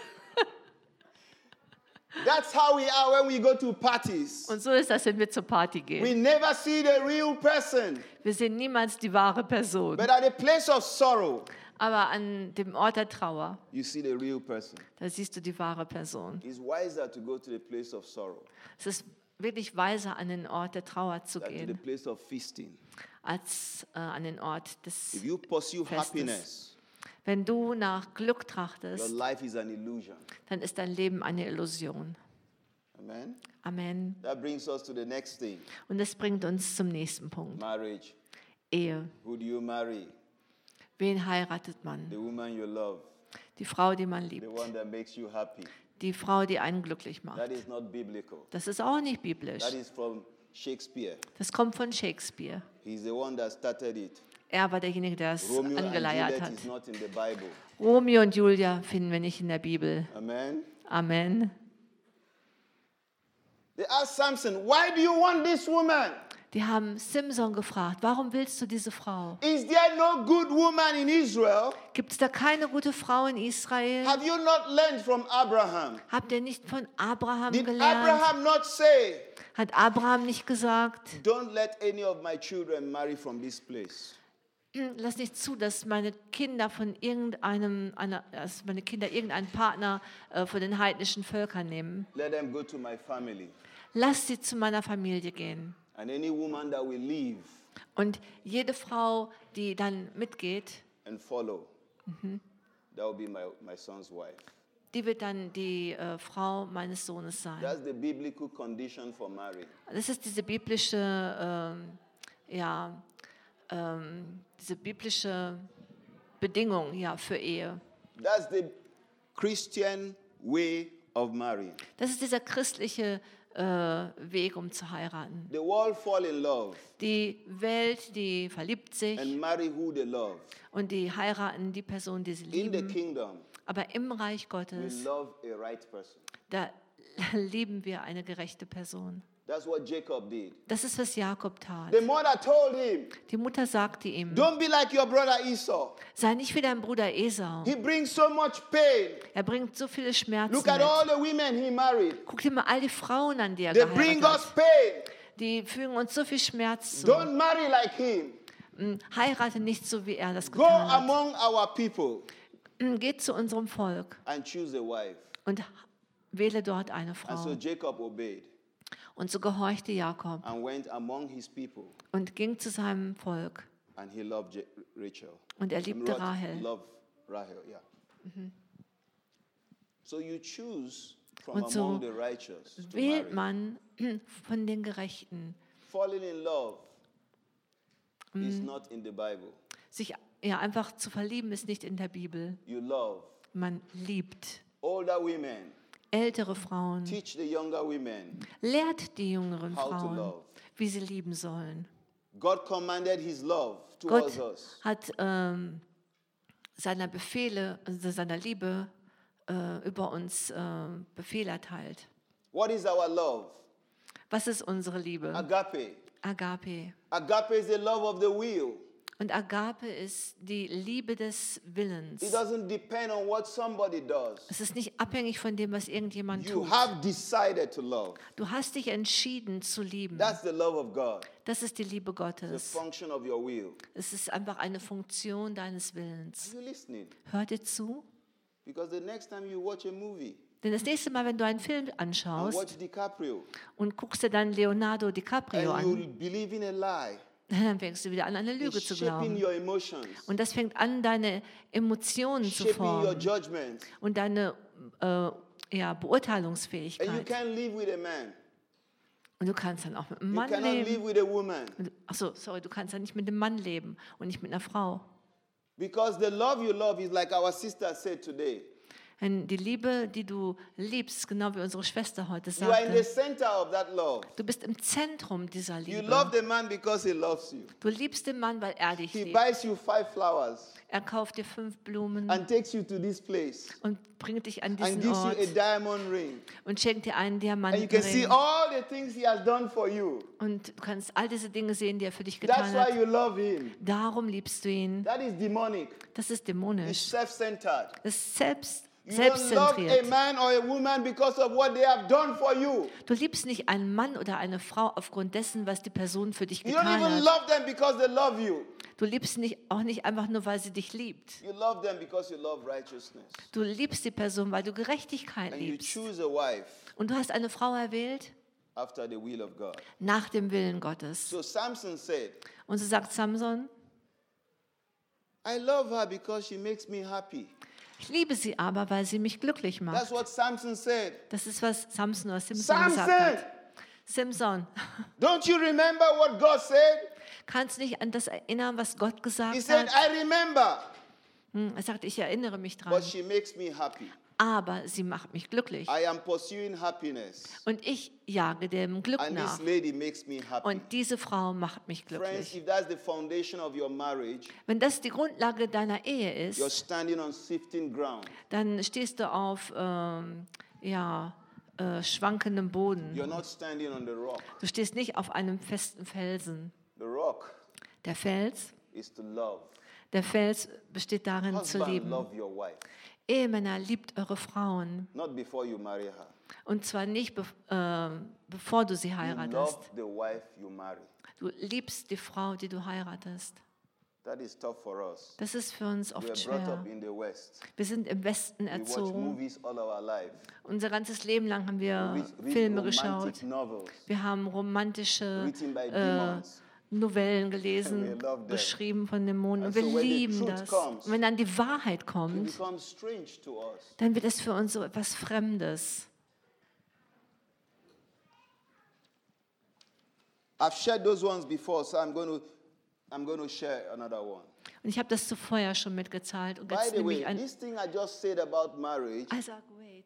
That's how we are when we go to parties. Und so ist das, wenn wir zur Party We gehen. never see the real person. Wir sehen niemals die wahre Person. But at the place of sorrow, Aber an dem Ort der Trauer, you see the real person. da siehst du die wahre Person. It's wiser to go to the place of sorrow Es ist wirklich weiser, an den Ort der Trauer zu than to the gehen, place of feasting. als äh, an den Ort des If you pursue Festes. happiness, Wenn du nach Glück your trachtest, life is an illusion. dann ist dein Leben eine Illusion. Amen. Amen. That brings us to the next thing. Und das bringt uns zum nächsten Punkt. Marriage. Ehe. Who do you marry? Wen heiratet man? The woman you love. Die Frau, die man The liebt. one that makes you happy. Die Frau, die einen glücklich macht. That is not biblical. Das ist auch nicht biblisch. That is from Shakespeare. Das kommt von Shakespeare. He's the one that started it. Er war derjenige, der es Romeo and angeleiert Juliet hat. is not in the Bible. Romeo und Julia finden wir nicht in der Bibel. Amen. Amen. They asked Samson, why do you want this woman? Die haben Simson gefragt, warum willst du diese Frau? Is there no good woman in Israel? Gibt es da keine gute Frau in Israel? Have you not learned from Abraham? Habt ihr nicht von Abraham Did gelernt? Abraham not say, Hat Abraham nicht gesagt, don't let any of my children marry from this place? lass nicht zu, dass meine Kinder von irgendeinem, einer, dass meine Kinder irgendeinen Partner äh, von den heidnischen Völkern nehmen. Let them go to my family. Lass sie zu meiner Familie gehen. And any woman that will leave Und jede Frau, die dann mitgeht, and follow, that will be my, my son's wife. die wird dann die äh, Frau meines Sohnes sein. That's the biblical condition for marriage. Das ist diese biblische, ähm, ja, ähm, diese biblische Bedingung, ja, für Ehe. That's the Christian way of marrying. Das ist dieser christliche äh, Weg, um zu heiraten. The world fall in love Die Welt, die verliebt sich and marry who they love. und die heiraten die Person, die sie In the lieben. kingdom, Aber im Reich we Gottes, love a right person. da lieben wir eine gerechte Person. That's what Jacob did. Das ist, was Jakob tat. The mother told him, Die Mutter sagte ihm, don't be like your brother Esau. sei nicht wie dein Bruder Esau. He brings so much pain. Er bringt so viele Schmerzen Look at mit. all the women he married. Guck dir mal all die Frauen an, die er They bring geheiratet us hat. pain. Die fügen uns so viel Schmerz zu. Don't marry like him. Mm, Heirate nicht so, wie er das Go getan hat. among our people Mm, Geht zu unserem Volk and choose a wife. und wähle dort eine And so Frau. Jacob obeyed Und so gehorchte Jakob and went among his people, und ging zu seinem Volk. and he loved Ja- Rachel. Und er I mean, liebte Ra- Rahel. Love Rahel, yeah. So you choose from Und so among the righteous to Wählt marry. man von den Gerechten. Falling in love is not in the Bible. Sich ja, einfach zu verlieben ist nicht in der Bibel. You love. Man liebt Older women, ältere Frauen. teach the younger women. Lehrt die jüngeren How to Frauen, love. wie sie lieben sollen. God commanded his love towards Gott us. hat ähm, seiner Befehle, also seiner Liebe äh, über uns äh, Befehle erteilt. What is our love? Was ist unsere Liebe? Agape. Agape. Agape is the love of the will. Und Agape ist die Liebe des Willens. It doesn't depend on what somebody does. Es ist nicht abhängig von dem, was irgendjemand You tut. have decided to love. Du hast dich entschieden zu lieben. That's the love of God. Das ist die Liebe The Gottes. function of your will. Es ist einfach eine Funktion deines Willens. Are you listening? Hör dir zu. Because the next time you watch a movie Denn das nächste Mal, wenn du einen Film and anschaust watch DiCaprio und guckst dir dann Leonardo DiCaprio and an, you believe in a lie, dann fängst du wieder an, eine Lüge it's zu shaping glauben. your emotions, Und das fängt an, deine Emotionen zu shaping your formen judgment. und deine äh, ja, And you Beurteilungsfähigkeit. can't live with a man. Und du kannst dann auch mit einem You Mann cannot live leben. with a woman. Achso, sorry, du kannst dann nicht mit dem Mann leben und nicht mit einer Frau. Because the love you love is like our sister said today. Denn die Liebe, die du liebst, genau wie unsere Schwester heute You are in the sagte, center of that love. du bist im Zentrum dieser You Liebe. love the man because he loves you. Du liebst den Mann, weil er dich He liebt. buys you five flowers Er kauft dir fünf Blumen and takes you to this place und bringt dich an and diesen gives you Ort a diamond ring. und schenkt dir einen And you can see Diamantenring. all the things he has done for you. Und du kannst all diese Dinge sehen, die er für dich That's getan why hat. you love him. Darum liebst du ihn. That is demonic. Das ist It's dämonisch. self-centered. Das ist selbst, You don't love a selbstzentriert. man or a woman because of what they have done for you. Du liebst nicht einen Mann oder eine Frau aufgrund dessen, was die Person für dich You don't getan even hat. love them because they love you. Du liebst nicht, auch nicht einfach nur, weil sie dich liebt. You love them because you love righteousness. Du liebst die Person, weil du Gerechtigkeit And you liebst. choose a wife Und du hast eine Frau erwählt after the will of God. nach dem Willen Gottes. So Samson said, Und so sagt Samson, I love her because she makes me happy. ich liebe sie aber, weil sie mich glücklich That's macht. what Samson said. Das ist, was Samson oder Simson gesagt Samson, hat. Simson, don't you remember what God said? kannst du dich an das erinnern, was Gott He gesagt said, hat? I remember, Hm, Er sagt, ich erinnere mich but dran. she makes me happy. aber sie macht mich glücklich. I am pursuing happiness. Und ich jage dem Glück And nach. this lady makes me happy. Und diese Frau macht mich Friends, glücklich. if that's the foundation of your marriage, Wenn das die Grundlage deiner Ehe you're ist, standing on sifting ground. dann stehst du auf ähm, ja, äh, schwankendem Boden. You're not standing on the rock. Du stehst nicht auf einem festen Felsen. The rock Der Fels, is to love. der Fels besteht darin zu Husband, lieben. love your wife. Ehemänner, liebt eure Frauen. Not before you marry her. Und zwar nicht, be äh, bevor du sie You heiratest. love the wife you marry. Du liebst die Frau, die du heiratest. That is tough for us. Das ist für uns We oft were brought schwer. up in the West. Wir sind im Westen We watch erzogen. movies all our life. Unser ganzes Leben lang haben wir Read, read Filme romantic geschaut. novels Wir haben romantische written by äh, demons. Novellen We gelesen, love them. beschrieben von Dämonen. Und And wir so when the lieben truth das. comes, Und wenn dann die Wahrheit It kommt, becomes strange to us. dann wird es für uns so etwas Fremdes. I've shared those ones before, so I'm going to I'm going to share another one. Und ich habe das zuvor ja schon mitgezahlt. Und By jetzt the nehme way, ich ein... this thing I just said about marriage, I sag, wait.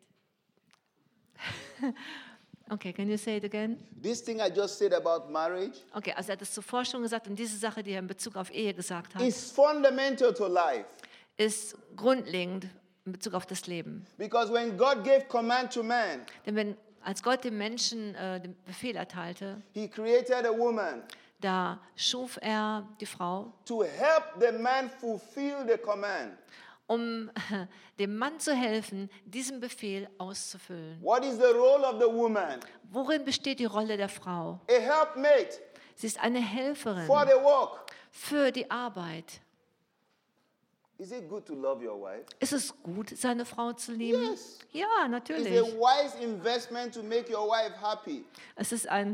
Okay, can you say it again? this thing I just said about marriage Okay, also er hat es zuvor schon gesagt und diese Sache, die er in Bezug auf Ehe gesagt hat, is fundamental to life. ist grundlegend in Bezug auf das Leben. Because when God gave command to man, Denn wenn, als Gott dem Menschen äh, den Befehl erteilte, he created a woman da schuf er die Frau, to help the man fulfill the command. um dem Mann zu helfen, diesen Befehl auszufüllen. What is the role of the woman? Worin besteht die Rolle der Frau? A helpmate Sie ist eine Helferin for the work. für die Arbeit. Is it good to love your wife? Ist es gut, seine Frau zu lieben? Yes. Ja, It's natürlich. a wise investment to make your wife happy. Es ist ein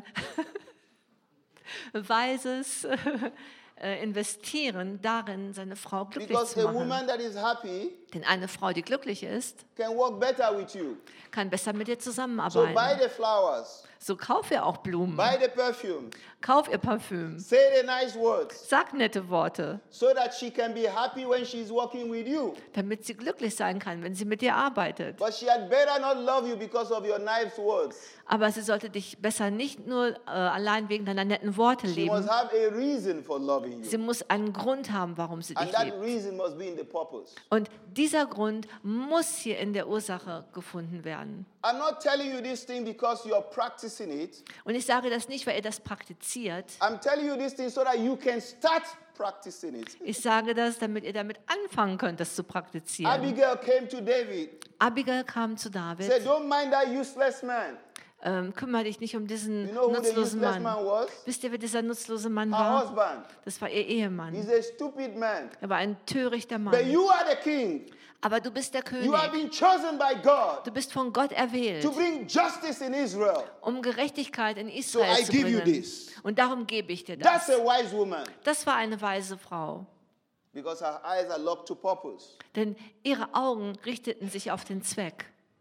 weises äh, Investieren darin, seine Frau glücklich Because zu a machen. woman that is happy Denn eine Frau, die glücklich ist, can work better with you. kann besser mit dir So buy zusammenarbeiten. the flowers, So kauf ihr auch Blumen, buy the perfume, kauf ihr Parfüm, say the nice words, sag nette Worte, so that she can be happy when she's working with you. damit sie glücklich sein kann, wenn sie mit dir arbeitet. But she had better not love you because of your nice words. Aber sie sollte dich besser nicht nur äh, allein wegen deiner netten Worte She must lieben. have a reason for loving Sie you. muss einen Grund haben, warum sie And dich that liebt. reason must be in the purpose. Und dieser Grund muss hier in der Ursache gefunden werden. I'm not telling you this thing because you're practicing it. Und ich sage das nicht, weil ihr das praktiziert. I'm telling you this thing so that you can start practicing it. Ich sage das, damit ihr damit anfangen könnt, das zu praktizieren. Abigail came to David, Abigail kam zu said, David. don't mind that useless man. Ähm, kümmere dich nicht um You diesen know who the nutzlosen useless man Mann. was? Wisst ihr, wer dieser nutzlose Mann Her war? husband. Das war ihr Ehemann. He's a stupid man. Er war ein törichter But Mann. you are the king. Aber du bist der You have König. been chosen by God Du bist von Gott erwählt, to bring justice in Israel. um Gerechtigkeit in So I Israel zu give you bringen. this. Und darum gebe ich dir That's das. a wise woman Das war eine weise Frau. because her eyes are locked to purpose. Denn ihre Augen richteten sich auf den Zweck.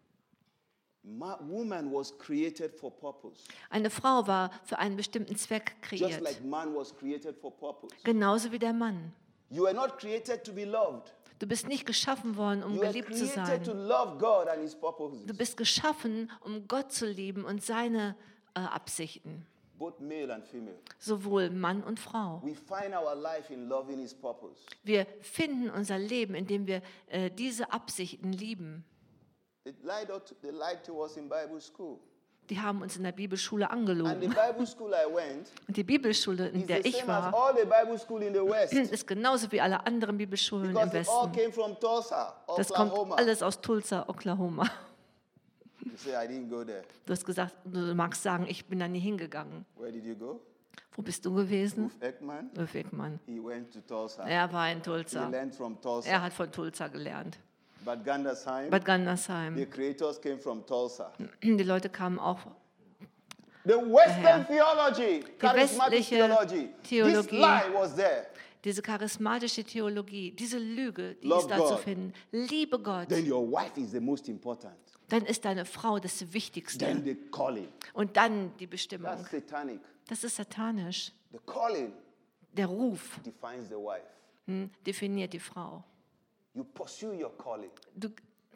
Ma- woman was created for purpose, Eine Frau war für einen bestimmten Zweck just kreiert. like man was created for purpose. Genauso wie der Mann. You were not created to be loved. Du bist nicht geschaffen worden, um You were geliebt zu created to sein. love God and His purposes, Du bist geschaffen, um Gott zu lieben und seine äh, Absichten. both male and female. Sowohl Mann und Frau. We find our life in loving His purpose. Wir finden unser Leben, indem wir äh, diese Absichten lieben. They lied, out, they lied to us in Bible school. Die haben uns in der Bibelschule And the angelogen. Bible school I went Und die Bibelschule, in is der the ich same as war, all the Bible school in the West. ist genauso wie alle anderen Bibelschulen Because im they all Westen. came from Tulsa, Das kommt Oklahoma. alles aus Tulsa, Oklahoma. You say, I didn't go there. Du hast gesagt, du magst sagen, ich bin da nie hingegangen. Where did you go? Wo bist du gewesen? Uf Ekman. Ulf Ekman. He went to Tulsa. Er war in He Tulsa. learned from Tulsa. Er hat von Tulsa gelernt. But Gandersheim, Bad the Gandersheim. creators came from Tulsa. Die Leute kamen auch. The Western theology, charismatic westliche theology, this Theologie. lie was there. Diese charismatische Theologie, diese Lüge, die Love ist da zu God. finden. Liebe Gott. Then your wife is the most important. Dann ist deine Frau das Wichtigste. Then the calling. Und dann die Bestimmung. That's satanic. Das ist satanisch. The calling Der Ruf defines the wife. hm, definiert die Frau. You pursue your calling. Du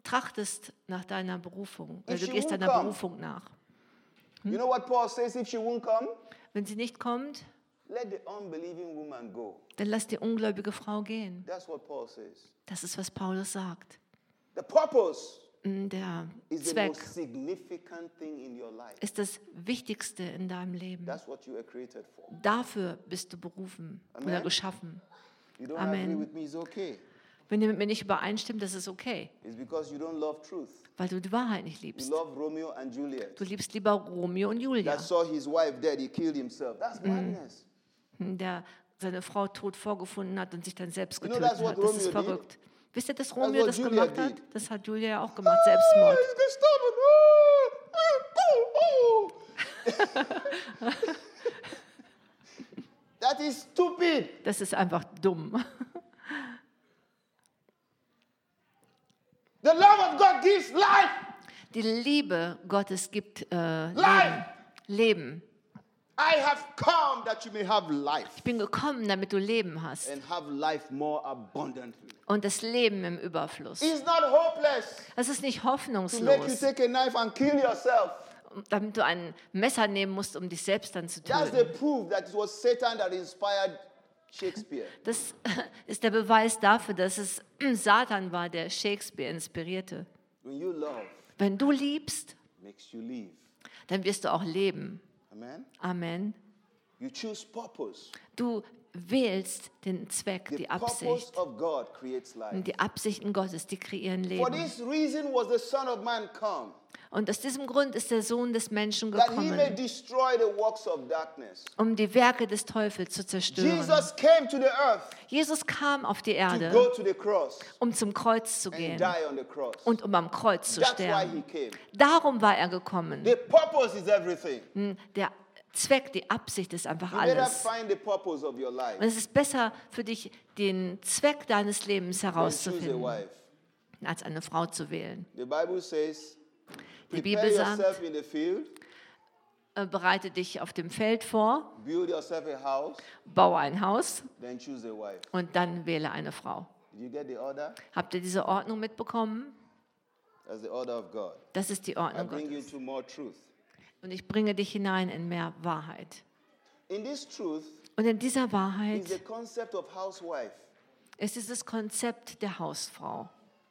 trachtest nach deiner Berufung, oder If du she gehst won't deiner come. Berufung nach. You know what Paul says if she won't come? Wenn sie nicht kommt, Let the unbelieving woman go. dann lass die ungläubige Frau gehen. That's what Paul says. Das ist, was Paulus sagt. The purpose Der is the Zweck most significant thing in your life. ist das Wichtigste in deinem Leben. That's what you were created for. Dafür bist du berufen oder Amen. geschaffen. You don't Amen. agree with me, it's okay. Wenn ihr mit mir nicht übereinstimmt, das ist okay, It's because you don't love truth. weil du die Wahrheit nicht You liebst. love Romeo and Juliet. Du liebst lieber Romeo und Julia, That saw his wife dead, he killed himself. That's madness. der seine Frau tot vorgefunden hat und sich dann selbst You know, getötet that's what hat. Das ist Romeo did. verrückt. Wisst ihr, dass what Romeo das Julia gemacht hat? did. Das hat Julia ja auch gemacht, Selbstmord. He's stubborn. Oh, oh, oh. That is stupid. Das ist einfach dumm. The love of God gives life. Die Liebe Gottes gibt äh, Leben. Life. Leben. I have come that you may have life Ich bin gekommen, damit du Leben hast. and have life more abundantly. Und das Leben im Überfluss. It's not hopeless Es ist nicht to make you hoffnungslos, take a knife and kill yourself. damit du ein Messer nehmen musst, um dich selbst dann zu That's the töten. proof that it was Satan that inspired Shakespeare. Das ist der Beweis dafür, dass es Satan war, der Shakespeare inspirierte. When you love, Wenn du liebst, makes you live. dann wirst du auch leben. Amen. Amen. You choose purpose. Du wählst den Zweck, The die purpose Absicht. of God creates life. Und die Absichten Gottes, die kreieren For Leben. this reason was the Son of Man come, Und aus diesem Grund ist der Sohn des Menschen that he may gekommen, destroy the works of darkness. um die Werke des Teufels zu zerstören. Jesus came to the earth Jesus kam auf die to Erde, go to the cross um zum Kreuz zu and gehen die on the cross. und um am Kreuz zu That's why sterben. he came. Darum war er gekommen. The purpose is everything. Hm, Der Zweck, die Absicht ist einfach You better alles. find the purpose of your Und life es ist besser für dich, den Zweck deines Lebens than choose a herauszufinden, wife. als eine Frau zu wählen. The Bible says, Die prepare Bibel sagt, yourself in the field, äh, bereite dich auf dem Feld vor, build yourself a house, baue ein Haus then choose a wife. und dann wähle eine Frau. Did you get the order? Habt ihr diese Ordnung mitbekommen? That's the order of God. Das ist die I Ordnung bring you Gottes. to more truth. Und ich bringe dich hinein in mehr Wahrheit. In this truth Und in dieser is the Wahrheit concept of housewife. ist dieses Konzept der Hausfrau.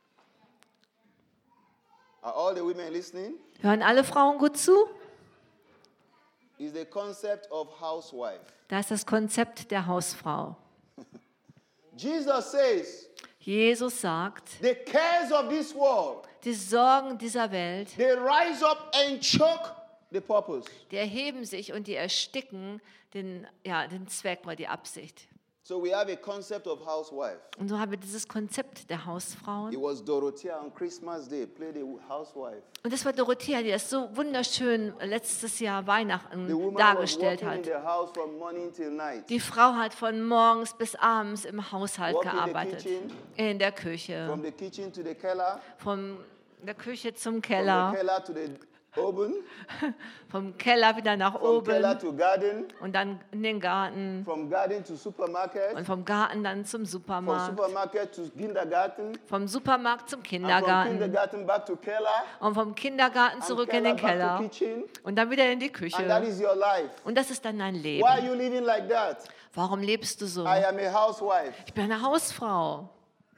Are all the women listening? Hören alle Frauen gut zu? Is the concept of housewife. Da ist das Konzept der Hausfrau. Jesus says, Jesus sagt, the cares of this world, die Sorgen dieser Welt, they rise up and choke the purpose. die erheben sich und die ersticken den, ja, den Zweck oder die Absicht. So we have a concept of housewife. Und so haben wir dieses Konzept der Hausfrauen. It was Dorothea on Christmas Day, played a housewife. Und das war Dorothea, die das so wunderschön letztes Jahr The Weihnachten woman was dargestellt working in hat. the house from morning till night. Die Frau hat von morgens bis abends im Haushalt Work in the gearbeitet. kitchen. In der Küche. From the kitchen to the cellar, Von der Küche zum from the Keller. cellar to the oven, Vom Keller wieder nach from cellar oben. to garden, Und dann in den Garten. from garden to supermarket, Und vom Garten dann zum from Supermarkt. supermarket to kindergarten, Vom Supermarkt zum and from Kindergarten. kindergarten back to cellar, Und vom Kindergarten and zurück in den cellar back to Keller. kitchen, Und dann wieder in die and that Küche. is your life. Und das ist dann dein Why are Leben. you living like that? Warum lebst du so? I am a housewife. Ich bin eine Hausfrau.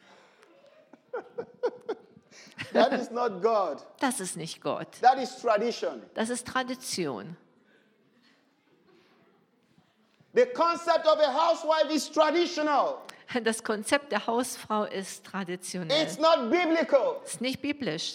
That is not God. Das ist nicht Gott. That is tradition. Das ist Tradition. The concept of a housewife is traditional. Das Konzept der Hausfrau ist traditionell. It's not biblical. Ist nicht biblisch.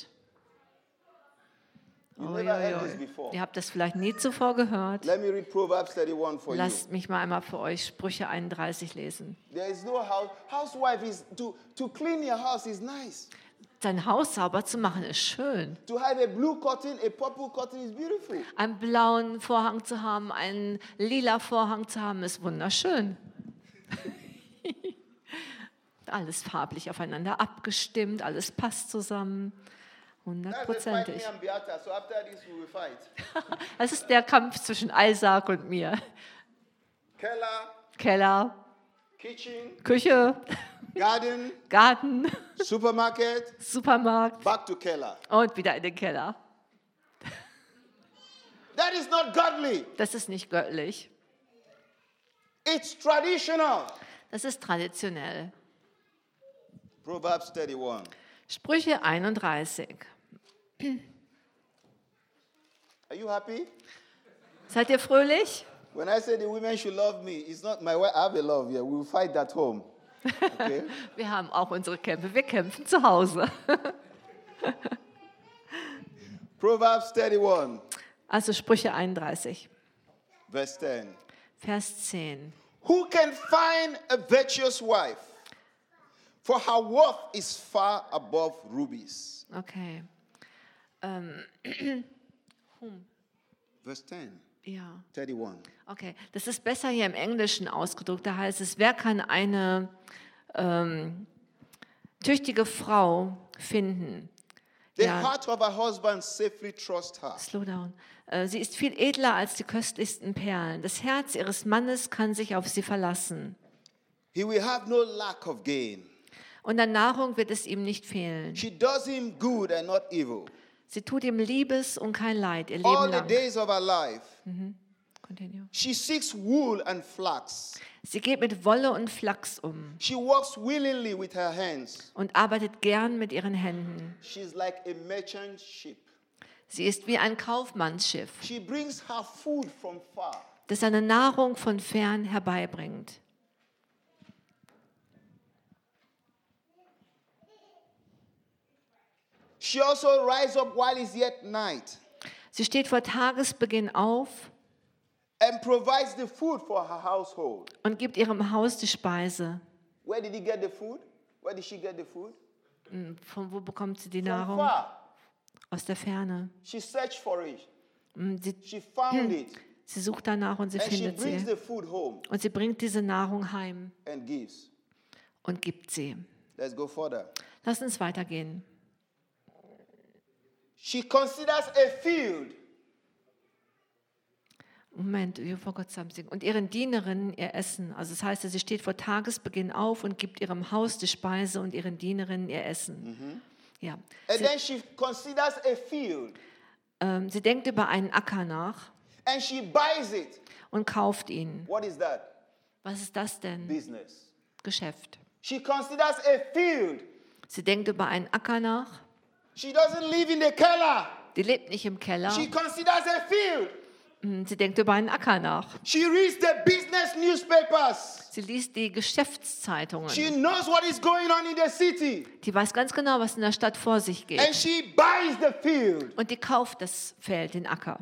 You Ui, never heard ui, this ui. before. Ihr habt das vielleicht nie zuvor gehört. Let me read Proverbs thirty-one for you. Lasst mich mal einmal für euch Sprüche einunddreißig lesen. There is no house. Housewife is to, to clean your house is nice. Sein Haus sauber zu machen ist schön. To have a blue curtain, a purple curtain is beautiful. Einen blauen Vorhang zu haben, einen lila Vorhang zu haben, ist wunderschön. Alles farblich aufeinander abgestimmt, alles passt zusammen. That's the fight me Hundertprozentig. and Beata. So after this we will fight. Das ist der Kampf zwischen Isaac und mir. Keller, Keller, kitchen, Küche, garden, Garten, supermarket, Supermarkt back to Keller. und wieder in den Keller. That is not godly. Das ist nicht göttlich. It's traditional. Das ist traditionell. Proverbs thirty-one. Sprüche einunddreißig. Are you happy? Seid ihr fröhlich? When I say the women should love me, it's not my wife. I have a love here. We will fight at home. Okay? Wir haben auch unsere Kämpfe. Wir kämpfen zu Hause. Proverbs thirty-one, Also Sprüche einunddreißig, verse ten. Vers zehn. Who can find a virtuous wife? For her worth is far above rubies. Okay. Ähm, Verse ten, ja, thirty-one. okay. Das ist besser hier im Englischen ausgedrückt. Da heißt es, wer kann eine ähm, tüchtige Frau finden? The Ja. heart of her husband safely trusts her. Slow down. Äh, Sie ist viel edler als die köstlichsten Perlen. Das Herz ihres Mannes kann sich auf sie verlassen. He will have no lack of gain. Und an Nahrung wird es ihm nicht fehlen. She does him good and not evil. Sie tut ihm Liebes und kein Leid, ihr Leben All the lang. days of her life. Continue. She seeks wool and flax. Sie geht mit Wolle und Flachs um She works willingly with her hands. und arbeitet gern mit ihren Händen. She's like a merchant ship. Sie ist wie ein Kaufmannsschiff, She brings her food from far. das seine Nahrung von fern herbeibringt. She also rises up while it's yet night Sie steht vor Tagesbeginn auf and provides the food for her household. und gibt ihrem Haus die Speise. Where did he get the food? Where did she get the food? Hm, Von wo bekommt sie die From Nahrung? far. Aus der Ferne. She searched for it. Hm, Sie, She found it. sie sucht danach und sie And she findet brings sie. the food home Und sie bringt diese Nahrung heim and gives. und gibt sie. Let's go further. Lass uns weitergehen. She considers a field. Moment, you forgot something. Und ihren Dienerinnen ihr Essen. Also das heißt, sie steht vor Tagesbeginn auf und gibt ihrem Haus die Speise und ihren Dienerinnen ihr Essen. Ja. And Sie, then she considers a field. ähm, sie denkt über einen Acker nach And she buys it. und kauft ihn. What is that? Was ist das denn? Business. Geschäft. She considers a field. Sie denkt über einen Acker nach. She doesn't live in the keller. Die lebt nicht im Keller. She considers a field. Hm, Sie denkt über einen Acker nach. She reads the business newspapers. Sie liest die Geschäftszeitungen. She knows what is going on in the city. Die weiß ganz genau, was in der Stadt vor sich And geht. she buys the field. Und die kauft das Feld, den Acker.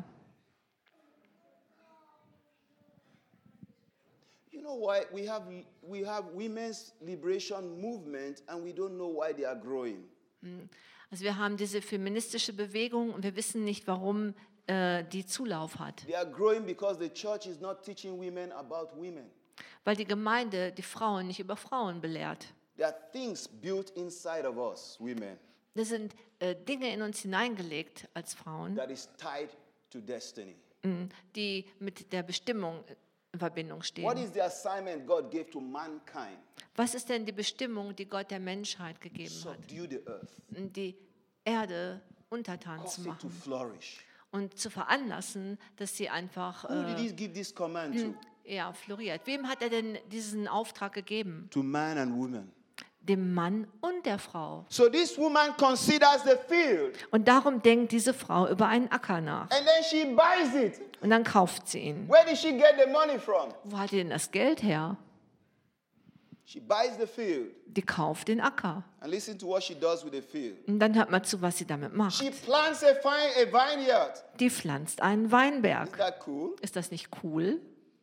You know why we have we have women's liberation movement and we don't know why they are growing. Also wir haben diese feministische Bewegung und wir wissen nicht, warum äh, die Zulauf hat. They are growing because the church is not teaching women about women. Weil die Gemeinde die Frauen nicht über Frauen belehrt. There are things built inside of us, women, Das sind äh, Dinge in uns hineingelegt als Frauen, that is tied to destiny. mh, die mit der Bestimmung in Verbindung What stehen. is the assignment God gave to mankind? Was ist denn die Bestimmung, die Gott der Menschheit gegeben hat? Subdue the earth, Die Erde untertan zu cause it to machen flourish. und zu veranlassen, dass sie einfach Who did äh, he give this command to? ja, floriert. Wem hat er denn diesen Auftrag gegeben? To man and woman. Dem Mann und der Frau. So this woman considers the field Und darum denkt diese Frau über einen Acker nach. and then she buys it. Und dann kauft sie ihn. Where did she get the money from? Wo hat die denn das Geld her? She buys the field. Die kauft den Acker. And listen to what she does with the field. Und dann hört man zu, was sie damit macht. She plants a, vine, a vineyard. Die pflanzt einen Is Weinberg. that cool? Ist das nicht cool?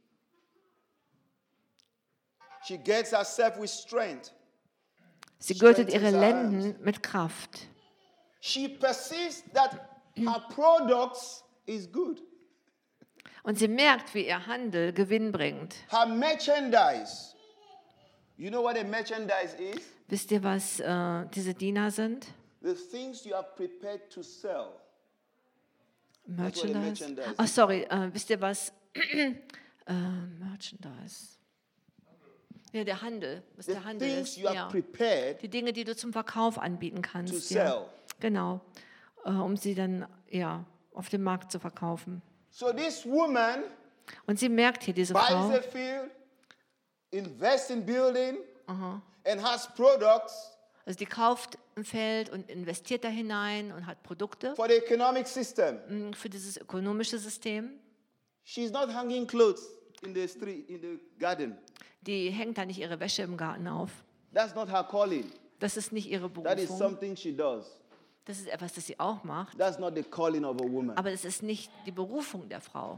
She gets herself with strength. Sie gürtet Strengthens ihre her Lenden mit Kraft. She perceives that her products is good. Und sie merkt, wie ihr Handel Gewinn bringt. Her merchandise. You know what a merchandise is? Wisst ihr, was äh, diese Diener sind? The things you are prepared to sell. Merchandise. merchandise Ach, sorry. Äh, wisst ihr, was? äh, Merchandise. Ja, der Handel, was The der Handel things ist. you have Ja. prepared Die Dinge, die du zum Verkauf anbieten to kannst. sell. Ja. Genau, äh, um sie dann ja, auf dem Markt zu verkaufen. So this woman Und sie merkt hier, diese buys Frau, a field, invests in building, and has products also die kauft ein Feld und investiert da hinein und hat Produkte for the economic system. mh, für dieses ökonomische System. She's not hanging clothes in the street, in the garden. Die hängt da nicht ihre Wäsche im Garten auf. That's not her calling. Das ist nicht ihre That is Berufung. something she does. Das ist etwas, das sie auch macht. That's not the calling of a woman. Aber es ist nicht die Berufung der Frau.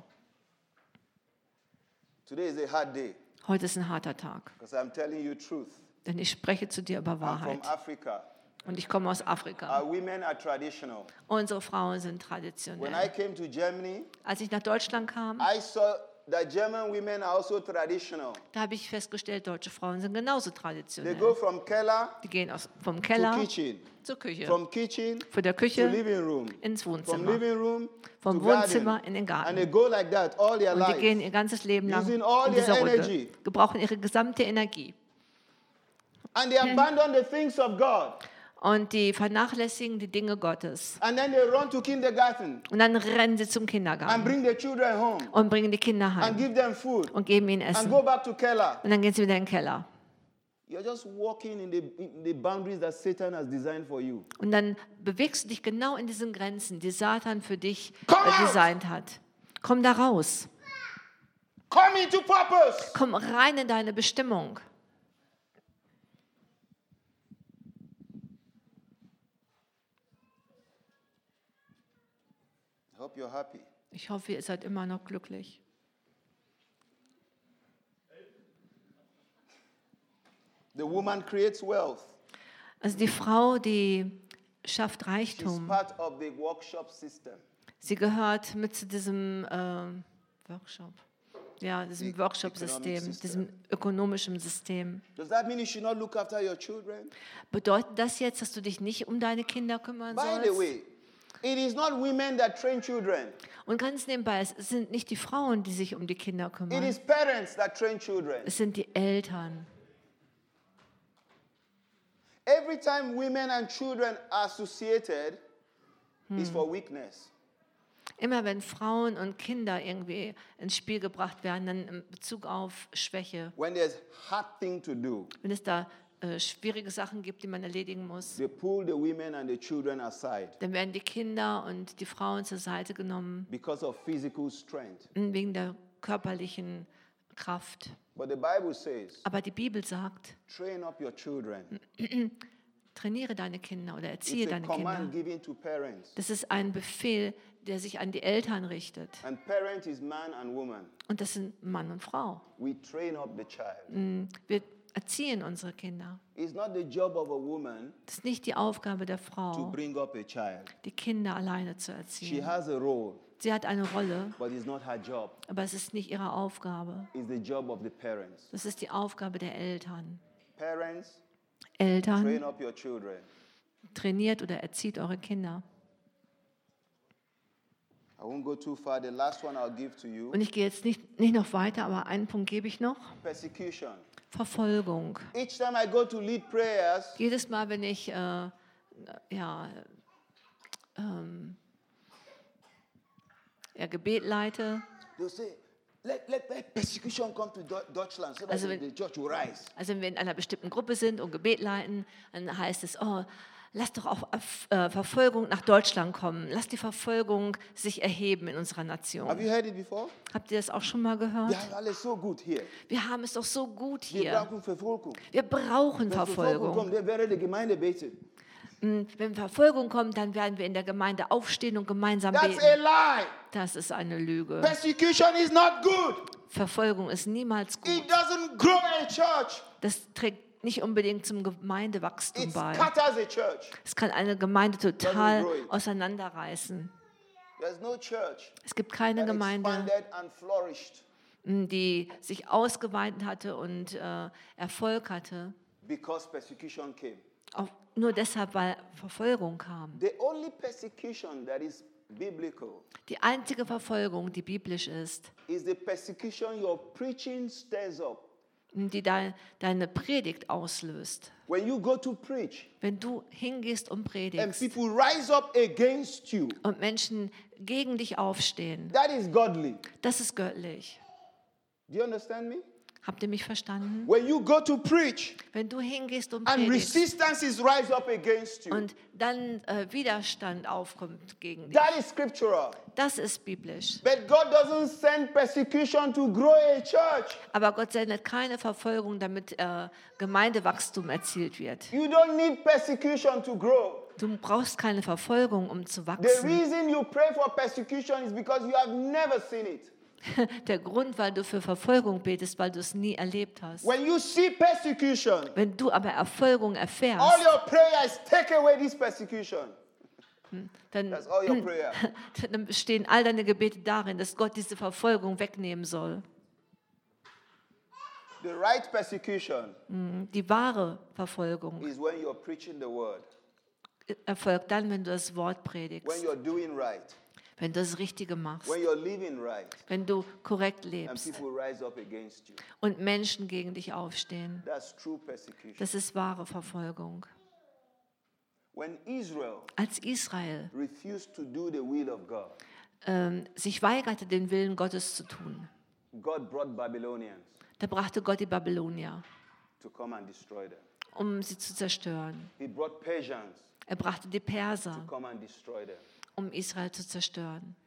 Today is a hard day Heute ist ein harter Tag, because I'm telling you truth. denn ich spreche zu dir über I'm from Wahrheit. Africa. Und ich komme aus Afrika. Our women are traditional. Unsere Frauen sind When I traditionell. came to Germany, Als ich nach Deutschland kam, I saw that German women are also traditional. da habe ich festgestellt, deutsche Frauen sind genauso They go traditionell. from Keller Die gehen aus, vom to Keller kitchen, zur Küche, from kitchen von der to Küche living room, ins from Wohnzimmer, living room vom to Wohnzimmer garden. in den And they Garten. go like that all their Und die gehen life. ihr ganzes Leben lang Using all in dieser their Runde, energy. gebrauchen ihre gesamte Energie. And they abandon the things of God. Und die vernachlässigen die Dinge Gottes. And then they run to kindergarten Und dann rennen sie zum and Kindergarten bring the children home und bringen die Kinder and heim give them food und geben ihnen and Essen. go back to Keller. Und dann gehen sie wieder in den Keller. You're just walking in the, in the boundaries that Satan has designed for you. Und dann bewegst du dich genau in diesen Grenzen, die Satan für dich Come äh, out! designt hat. Komm da raus. Come into purpose. Komm rein in deine Bestimmung. I hope you're happy. Ich hoffe, ihr seid immer noch glücklich. The woman creates wealth. Also die Frau, die schafft She's Reichtum. part of the workshop system. Sie gehört mit zu diesem ähm, Workshop. Ja, diesem The Workshop-System, economic system. diesem ökonomischen System. Does that mean you should not look after your children? Bedeutet das jetzt, dass du dich nicht um deine Kinder kümmern By the sollst? way, it is not women that train children. Und ganz nebenbei, es sind nicht die Frauen, die sich um die Kinder It kümmern. is parents that train children. Es sind die Eltern. Every time women and children are associated, is for weakness. Immer wenn Frauen und Kinder irgendwie ins Spiel gebracht werden, dann in Bezug auf Schwäche. When there's hard thing to do, Wenn es da äh, schwierige Sachen gibt, die man erledigen muss, they pull the women and the children aside dann werden die Kinder und die Frauen zur Seite genommen, because of physical strength. wegen der körperlichen Kraft. But the Bible says, Aber die Bibel sagt, train up your children. trainiere deine Kinder oder erziehe It's a deine command Kinder. given to parents. Das ist ein Befehl, der sich an die Eltern richtet. And parent is man and woman. Und das sind Mann und Frau. We train up the child. Mm, Wir erziehen unsere Kinder. It's not the job of a woman Das ist nicht die Aufgabe der to Frau, bring up a child. die Kinder alleine zu She erziehen. has a role, Sie hat eine Rolle, but it's not her job. aber es ist nicht ihre Aufgabe. It's the job of the parents. Das ist die Aufgabe der Eltern. Parents, Eltern, train up your children. trainiert oder erzieht eure Kinder. I won't go too far. The last one I'll give to you, Und ich gehe jetzt nicht, nicht noch weiter, aber einen Punkt gebe ich noch. persecution. Verfolgung. Each time I go to lead prayers, Jedes Mal, wenn ich äh, ja, ähm, ja, Gebet leite, they'll say, let, let, let persecution come to Do- Deutschland so that Also the wenn- church will rise. also wenn wir in einer bestimmten Gruppe sind und Gebet leiten, dann heißt es, oh, lass doch auch äh, Verfolgung nach Deutschland kommen. Lass die Verfolgung sich erheben in unserer Have Nation. you heard it before? Habt ihr das auch schon mal gehört? Wir haben alles so gut hier. Wir haben es doch so gut Wir hier. brauchen Verfolgung. Wir brauchen Wenn Verfolgung Verfolgung. kommt, dann wäre die Gemeinde beten. Mm, Wenn Verfolgung kommt, dann werden wir in der Gemeinde aufstehen und gemeinsam That's beten. a lie. Das ist eine Lüge. Persecution is not good. Verfolgung ist niemals It gut. doesn't grow a church. Das trägt nicht unbedingt zum Gemeindewachstum It bei. scatters a church. Es kann eine Gemeinde total grow it. auseinanderreißen. There's no church Es gibt keine that Gemeinde, expanded and flourished m, die sich ausgeweitet hatte und äh, Erfolg hatte, because persecution came. auch nur deshalb, weil Verfolgung kam. The only persecution that is biblical Die einzige Verfolgung, die biblisch ist, is the persecution your preaching stirs up. die dein, deine Predigt auslöst. When you go to preach Wenn du hingehst und and predigst people rise up against you, und Menschen gegen dich aufstehen, that is godly. das ist göttlich. Do you understand me? Habt ihr mich verstanden? When you go to preach Wenn du hingehst und and predigst resistances rise up against you, und dann äh, Widerstand aufkommt gegen dich, that is scriptural. das ist biblisch. But God doesn't send persecution to grow a church. Aber Gott sendet keine Verfolgung, damit äh, Gemeindewachstum erzielt wird. You don't need persecution to grow. Du brauchst keine Verfolgung, um zu The wachsen. reason you pray for persecution is because you have never seen it. Der Grund, weil du für Verfolgung betest, weil du es nie erlebt hast. When you see persecution, Wenn du aber Erfolgung all erfährst, your prayer is take away this persecution. dann, That's all your prayer. dann bestehen all deine Gebete darin, dass Gott diese Verfolgung wegnehmen soll. The right persecution Die wahre Verfolgung is when you're preaching the word, erfolgt dann, wenn du das Wort when predigst, you're doing right, wenn du das Richtige machst, when you're living right, wenn du korrekt and lebst people rise up against you. und Menschen gegen dich aufstehen. That's true persecution. Das ist wahre Verfolgung. When Israel Als Israel refused to do the will of God, ähm, sich weigerte, den Willen Gottes zu tun, God brought Babylonians da brachte Gott die Babylonier, to come and destroy them. um sie zu zerstören. He brought Persians Er brachte die Perser, to come and destroy them. um Israel zu zerstören.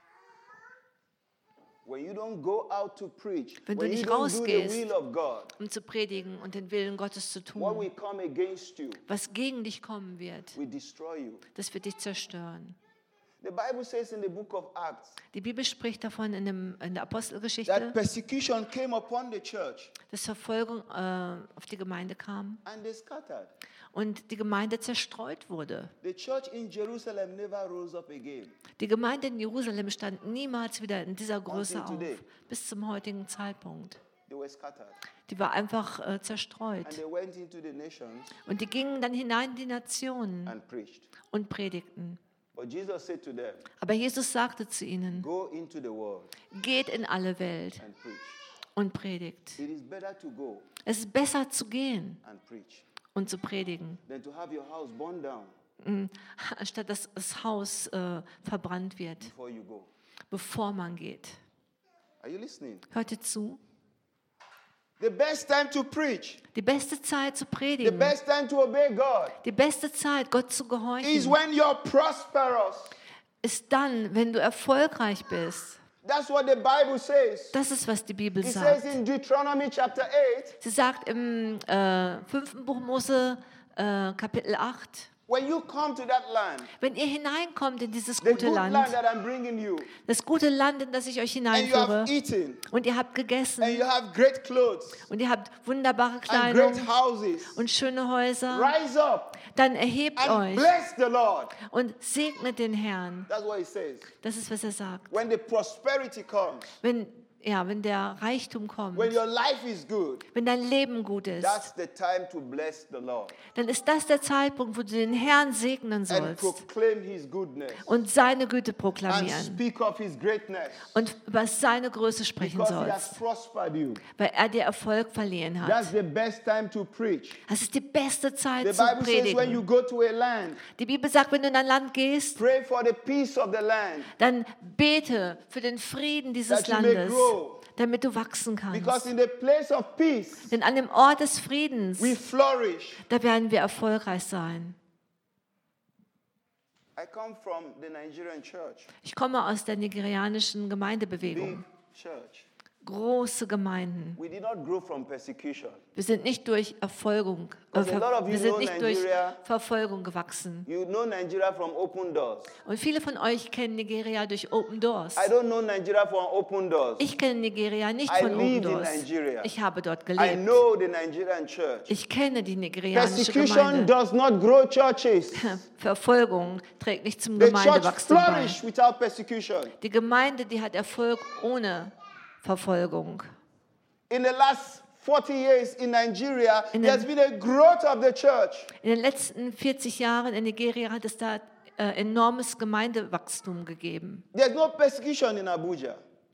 When you don't go out to preach, Wenn du when you nicht don't do the rausgehst, will of God, um zu predigen und den Willen Gottes zu what tun, will come against you was gegen dich kommen wird, will destroy you. das wird dich zerstören. The Bible says in the book of Acts Die Bibel spricht davon in, dem, in der that Apostelgeschichte, persecution came upon the church dass Verfolgung äh, auf die Gemeinde kam and they scattered. und die Gemeinde zerstreut wurde. The church in Jerusalem never rose up again. Die Gemeinde in Jerusalem stand niemals wieder in dieser Größe Until today. auf, bis zum heutigen Zeitpunkt. They were scattered. Die war einfach äh, zerstreut. And they went into the nations Und die gingen dann hinein in die Nationen and preached. und predigten. But Jesus said to them, Aber Jesus sagte zu ihnen, go into the world geht in alle Welt and preach. und predigt. It is better to go Es ist besser zu gehen and preach und zu predigen, than to have your house burned down mm, anstatt dass das Haus äh, verbrannt wird, before you go. bevor man geht. Are you listening? Hört ihr zu? The best time to preach, Die beste Zeit zu the predigen, best time to obey God die beste Zeit, Gott zu is gehorchen, when you're prosperous. ist dann, wenn du erfolgreich bist. That's what the Bible says. Das ist, was die Bibel It says sagt. in Deuteronomy chapter eight, Sie sagt im äh, fünften Buch Mose, äh, Kapitel acht, when you come to that land, wenn ihr hineinkommt in dieses the gute good land Land, that I'm bringing you, das gute Land, in das ich euch and you hineinführe, have eaten, und ihr habt and gegessen you have great clothes, und ihr habt wunderbare and Kleidung great houses, und schöne Häuser, rise up dann erhebt and euch bless the Lord. und segnet den Herrn. That's what he says. Das ist, was er sagt. When the prosperity comes, Wenn, ja, wenn der Reichtum kommt, when your life is good, wenn dein Leben gut ist, that's the time to bless the Lord dann ist das der Zeitpunkt, wo du den Herrn segnen and sollst proclaim his goodness und seine Güte and proklamieren speak of his greatness und über seine Größe sprechen because he has sollst, prospered you. weil er dir Erfolg verliehen That's hat. the best time to preach. Das ist die beste The Zeit zu Bible says when you predigen. go to a land, Die Bibel sagt, wenn du in ein Land gehst, pray for the peace of the land dann bete für den Frieden dieses that you may Landes, grow. damit du wachsen Because kannst. in the place of peace, Denn an dem Ort des Friedens, we flourish. da werden wir erfolgreich sein. I come from the Nigerian church, Ich komme aus der nigerianischen Gemeindebewegung. big church. Große Gemeinden. We did not grow from persecution. Wir sind nicht durch Erfolgung, äh, Because a lot of wir you sind know nicht durch Nigeria- Verfolgung gewachsen. You know Nigeria from open doors. Und viele von euch kennen Nigeria durch Open Doors. I don't know Nigeria from open doors. Ich kenne Nigeria nicht I von Open lived in Doors. Nigeria. Ich habe dort I gelebt. know the Nigerian church. Ich kenne die nigerianische Persecution Gemeinde. does not grow churches. Verfolgung trägt nicht zum The church Gemeindewachstum bei. flourish without persecution. Die Gemeinde, die hat Erfolg ohne Verfolgung. In the last forty years in Nigeria, In there's den- been a growth of the church. In den letzten vierzig Jahren in Nigeria hat es da äh, enormes Gemeindewachstum gegeben. There's no persecution in Abuja.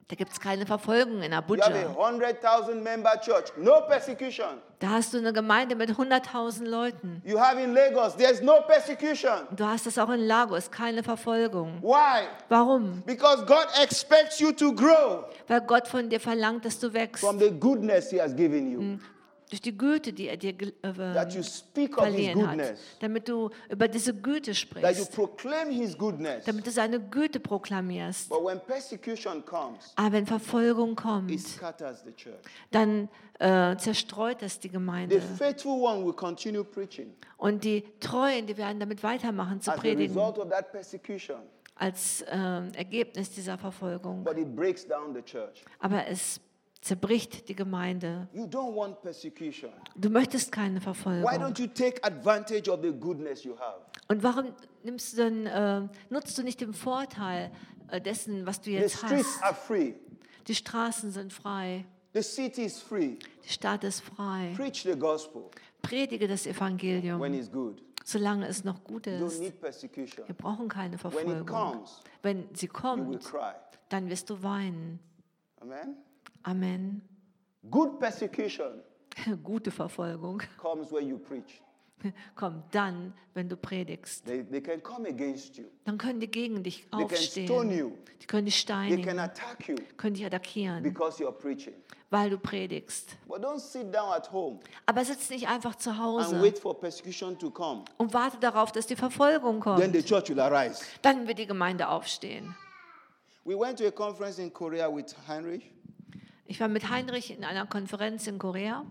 Da gibt es keine Verfolgung in You have Abuja. a one hundred thousand member church, no persecution. Da hast du eine Gemeinde mit hunderttausend Leuten. You have in Lagos, there's no persecution. Du hast das auch in Lagos, keine Verfolgung. Why? Warum? Because God expects you to grow Weil Gott von dir verlangt, dass du wächst. from the goodness He has given you. Durch die Güte, die er dir That you äh, speak of His verliehen hat. goodness. Damit du über diese Güte That you sprichst. proclaim His goodness. Damit du seine Güte proklamierst. But when persecution comes, Aber wenn Verfolgung it kommt, scatters the church. dann äh, zerstreut es die The Gemeinde. faithful one will continue preaching. Und die Treuen, die werden damit weitermachen zu As a predigen. result of that persecution, Als äh, Ergebnis dieser Verfolgung. but it breaks down the church. Aber es zerbricht die Gemeinde. You don't want persecution. Du möchtest keine Why Verfolgung. don't you take advantage of the goodness you have? Und warum nimmst du dann, äh, nutzt du nicht den Vorteil äh, dessen, was du The jetzt streets hast? are free. Die Straßen sind frei. The city is free. Die Stadt ist frei. Preach the gospel Predige das when Evangelium, it's good. solange es noch gut You don't ist. need persecution. Wir brauchen keine When it Verfolgung. comes, Wenn sie you will kommt, cry. dann wirst du weinen. Amen. Amen. Good persecution Gute Verfolgung comes when you preach. kommt dann, wenn du predigst. They, they can come against you. Dann können die gegen dich They can stone you. aufstehen. Die können dich They can steinigen, attack you können dich attackieren, because you're preaching. weil du predigst. But don't sit down at home Aber sitz nicht einfach zu and Hause wait for persecution to come. und warte darauf, dass die Verfolgung Then kommt. the church will arise. Dann wird die Gemeinde aufstehen. We went to a conference in Korea with Heinrich. Ich war mit Heinrich in einer Konferenz in Korea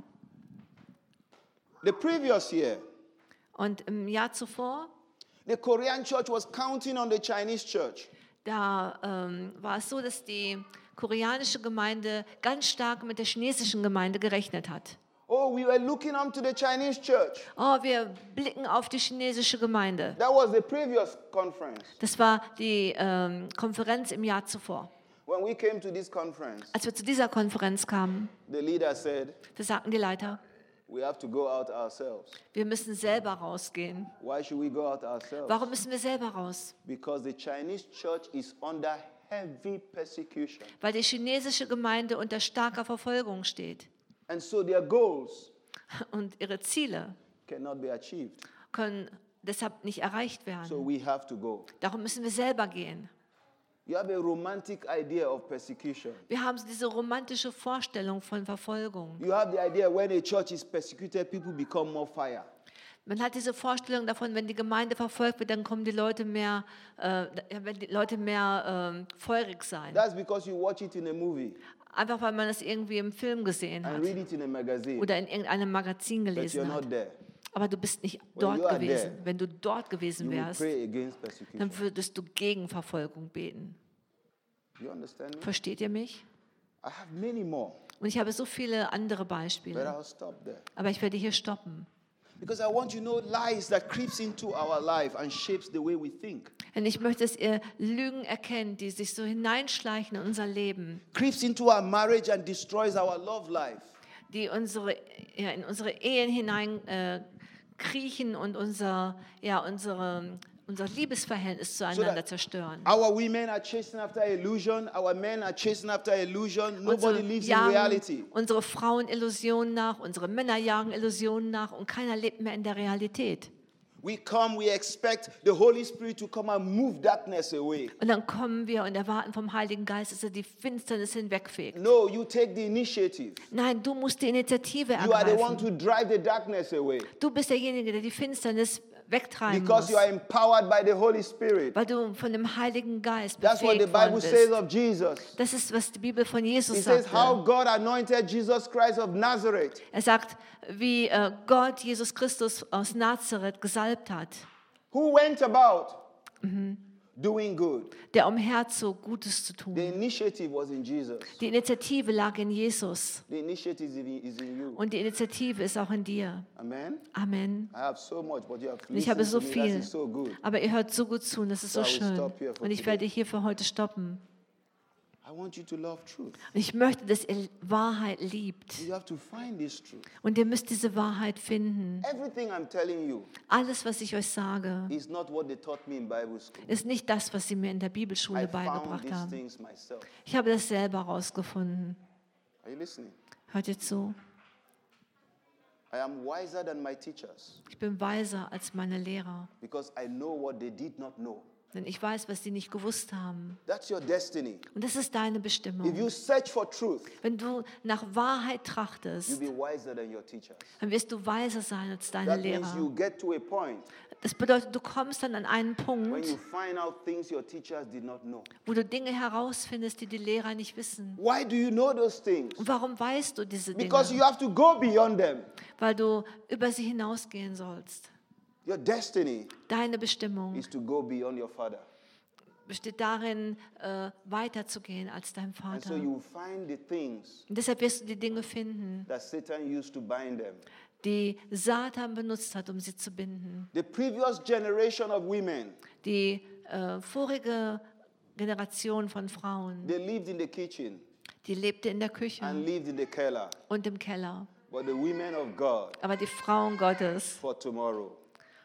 The previous year, und im Jahr zuvor, the Korean church was counting on the Chinese church. da ähm, war es so, dass die koreanische Gemeinde ganz stark mit der chinesischen Gemeinde gerechnet hat. Oh, we were looking up to the Chinese church. Oh, wir blicken auf die chinesische Gemeinde. That was the previous conference. Das war die ähm, Konferenz im Jahr zuvor. When we came to this conference, Als wir zu dieser Konferenz kamen, the leader said, da sagten die Leiter, we have to go out ourselves. wir müssen selber rausgehen. Why should we go out ourselves? Warum müssen wir selber raus? Because the Chinese church is under heavy persecution. Weil die chinesische Gemeinde unter starker Verfolgung steht. And so their goals Und ihre Ziele cannot be achieved. können deshalb nicht erreicht So werden. we have to go. Darum müssen wir selber gehen. You have a romantic idea of persecution. Wir haben so diese romantische Vorstellung von Verfolgung. You have the idea when a church is persecuted, people become more fire. Man hat diese Vorstellung davon, wenn die Gemeinde verfolgt wird, dann kommen die Leute mehr, äh, wenn die Leute mehr äh, feurig sein. That's because you watch it in a movie Einfach weil man es irgendwie im Film gesehen and hat read it in a magazine, oder in irgendeinem Magazin but you're gelesen not hat. there. Aber du bist nicht you dort are gewesen. there, Wenn du dort gewesen You will wärst, pray against persecution. dann würdest du gegen Verfolgung beten. You understand me? Versteht ihr mich? I have many more, Und ich habe so viele andere but Beispiele. I'll stop there. Aber ich werde hier stoppen. Because I want you to know lies that creeps into our life and shapes the way we think. Denn ich möchte, dass ihr Lügen erkennt, die sich so hineinschleichen in unser Leben, Creeps into our marriage and destroys our love life. die unsere, ja, in unsere Ehen hinein äh, kriechen und unser, ja, unsere, unser Liebesverhältnis zueinander that zerstören. Our women are chasing after illusion. Our men are chasing after illusion. Nobody Unsere, lives in jagen reality. unsere Frauen Illusionen nach, unsere Männer jagen Illusionen nach und keiner lebt mehr in der Realität. We come, we expect the Holy Spirit to come and move darkness away. Und dann kommen wir und erwarten vom Heiligen Geist, dass er die Finsternis hinwegfegt. No, you take the initiative. Nein, du musst die Initiative You are the one ergreifen. to drive the darkness away Du bist derjenige, der die Finsternis wegtreiben because muss, you are empowered by the Holy Spirit. weil du von dem Heiligen Geist That's what the befähigt Bible worden says bist. of Jesus. Das ist, was die Bibel von Jesus It says how sagt. God anointed Jesus Christ of Nazareth Er sagt, wie äh, Gott Jesus Christus aus Nazareth gesalbt hat, who went about doing good. der umherzog, Gutes zu tun. The initiative was in Jesus. Die Initiative lag in Jesus The initiative is in, is in you. und die Initiative ist auch in dir. Amen. Amen. I have so much, but you have Und ich habe listened so to me. That viel, is so good. aber ihr hört so gut zu und das ist so So I will schön. stop here for Und ich today. werde hier für heute stoppen. I want you to love truth. Und ich möchte, dass ihr Wahrheit liebt. You have to find this truth. Und ihr müsst diese Wahrheit finden. Everything I'm telling you Alles, was ich euch sage, is not what they taught me in Bible school. ist nicht das, was sie mir in der I Bibelschule found beigebracht these haben. things myself. Ich habe das selber herausgefunden. Are you listening? Hört ihr zu? I am wiser than my teachers Ich bin weiser als meine Lehrer, because I know what they did not know. denn ich weiß, was sie nicht gewusst haben. That's your destiny. Und das ist deine If Bestimmung. you search for truth, Wenn du nach Wahrheit you'll trachtest, be wiser than your teachers. dann wirst du weiser sein als deine That means Lehrer. you get to a point Das bedeutet, du kommst dann an einen when Punkt, you find out things your teachers did not know. wo du Dinge herausfindest, die die Lehrer nicht wissen. Why do you know those things? Und warum weißt du diese Because you Dinge? have to go beyond them. Weil du über sie hinausgehen sollst. Your destiny Deine Bestimmung is to go beyond your father. besteht darin, äh, weiterzugehen als dein And so Vater. you find the things Und deshalb wirst du die Dinge finden, that Satan used to bind them. die Satan benutzt hat, um sie zu binden. The previous generation of women, Die äh, vorige Generation von Frauen, they lived in the kitchen die lebte in der Küche and lived in the keller. und im Keller. But the women of God Aber die Frauen Gottes, for tomorrow,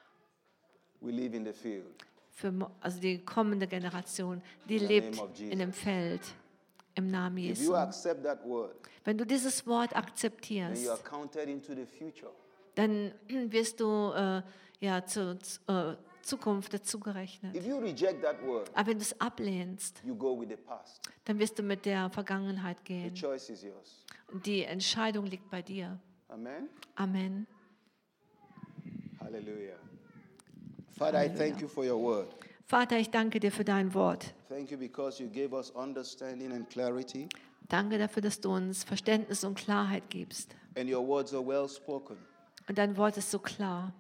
we live in the field. für, mo- also die kommende Generation, die In the lebt name of Jesus. in dem Feld, im Namen If Jesu. you accept that word, Wenn du dieses Wort then you are akzeptierst, counted into the future. dann wirst du äh, ja, zur äh, Zukunft dazugerechnet. If you reject that word, Aber wenn du es ablehnst, you go with the past. dann wirst du mit der Vergangenheit The gehen. choice is yours. Und die Entscheidung liegt bei dir. Amen. Amen. Hallelujah. Father, I thank you for your word. Vater, ich danke dir für dein Wort. Thank you because you gave us understanding and clarity, Danke dafür, dass du uns Verständnis und Klarheit gibst. and your words are well spoken. Und dein Wort ist so klar.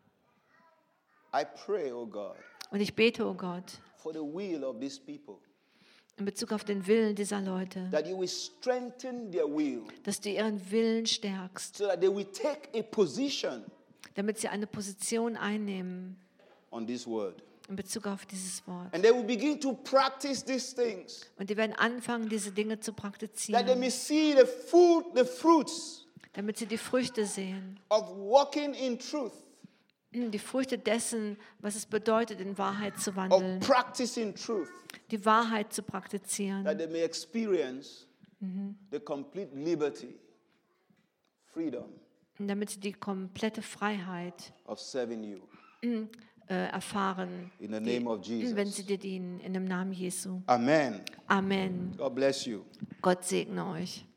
I pray, oh God, Und ich bete, oh Gott, for the will of these people, in Bezug auf den Willen dieser Leute, that you will strengthen their will dass du ihren Willen stärkst, so that they will take a position damit sie eine Position einnehmen on this word. in Bezug auf dieses Wort. And they will begin to practice these things, Und die werden anfangen, diese Dinge zu that they praktizieren, may see the fruit, the fruits damit sie die Früchte sehen. of walking in truth, Die Früchte dessen, was es bedeutet, in Wahrheit zu of wandeln, practicing truth, die Wahrheit zu that praktizieren, they may experience the complete liberty, freedom und damit sie die komplette Freiheit of serving you. äh, erfahren, In the name of Jesus. wenn sie dir dienen, in dem Namen Jesu. Amen. Amen. God bless you. Gott segne euch.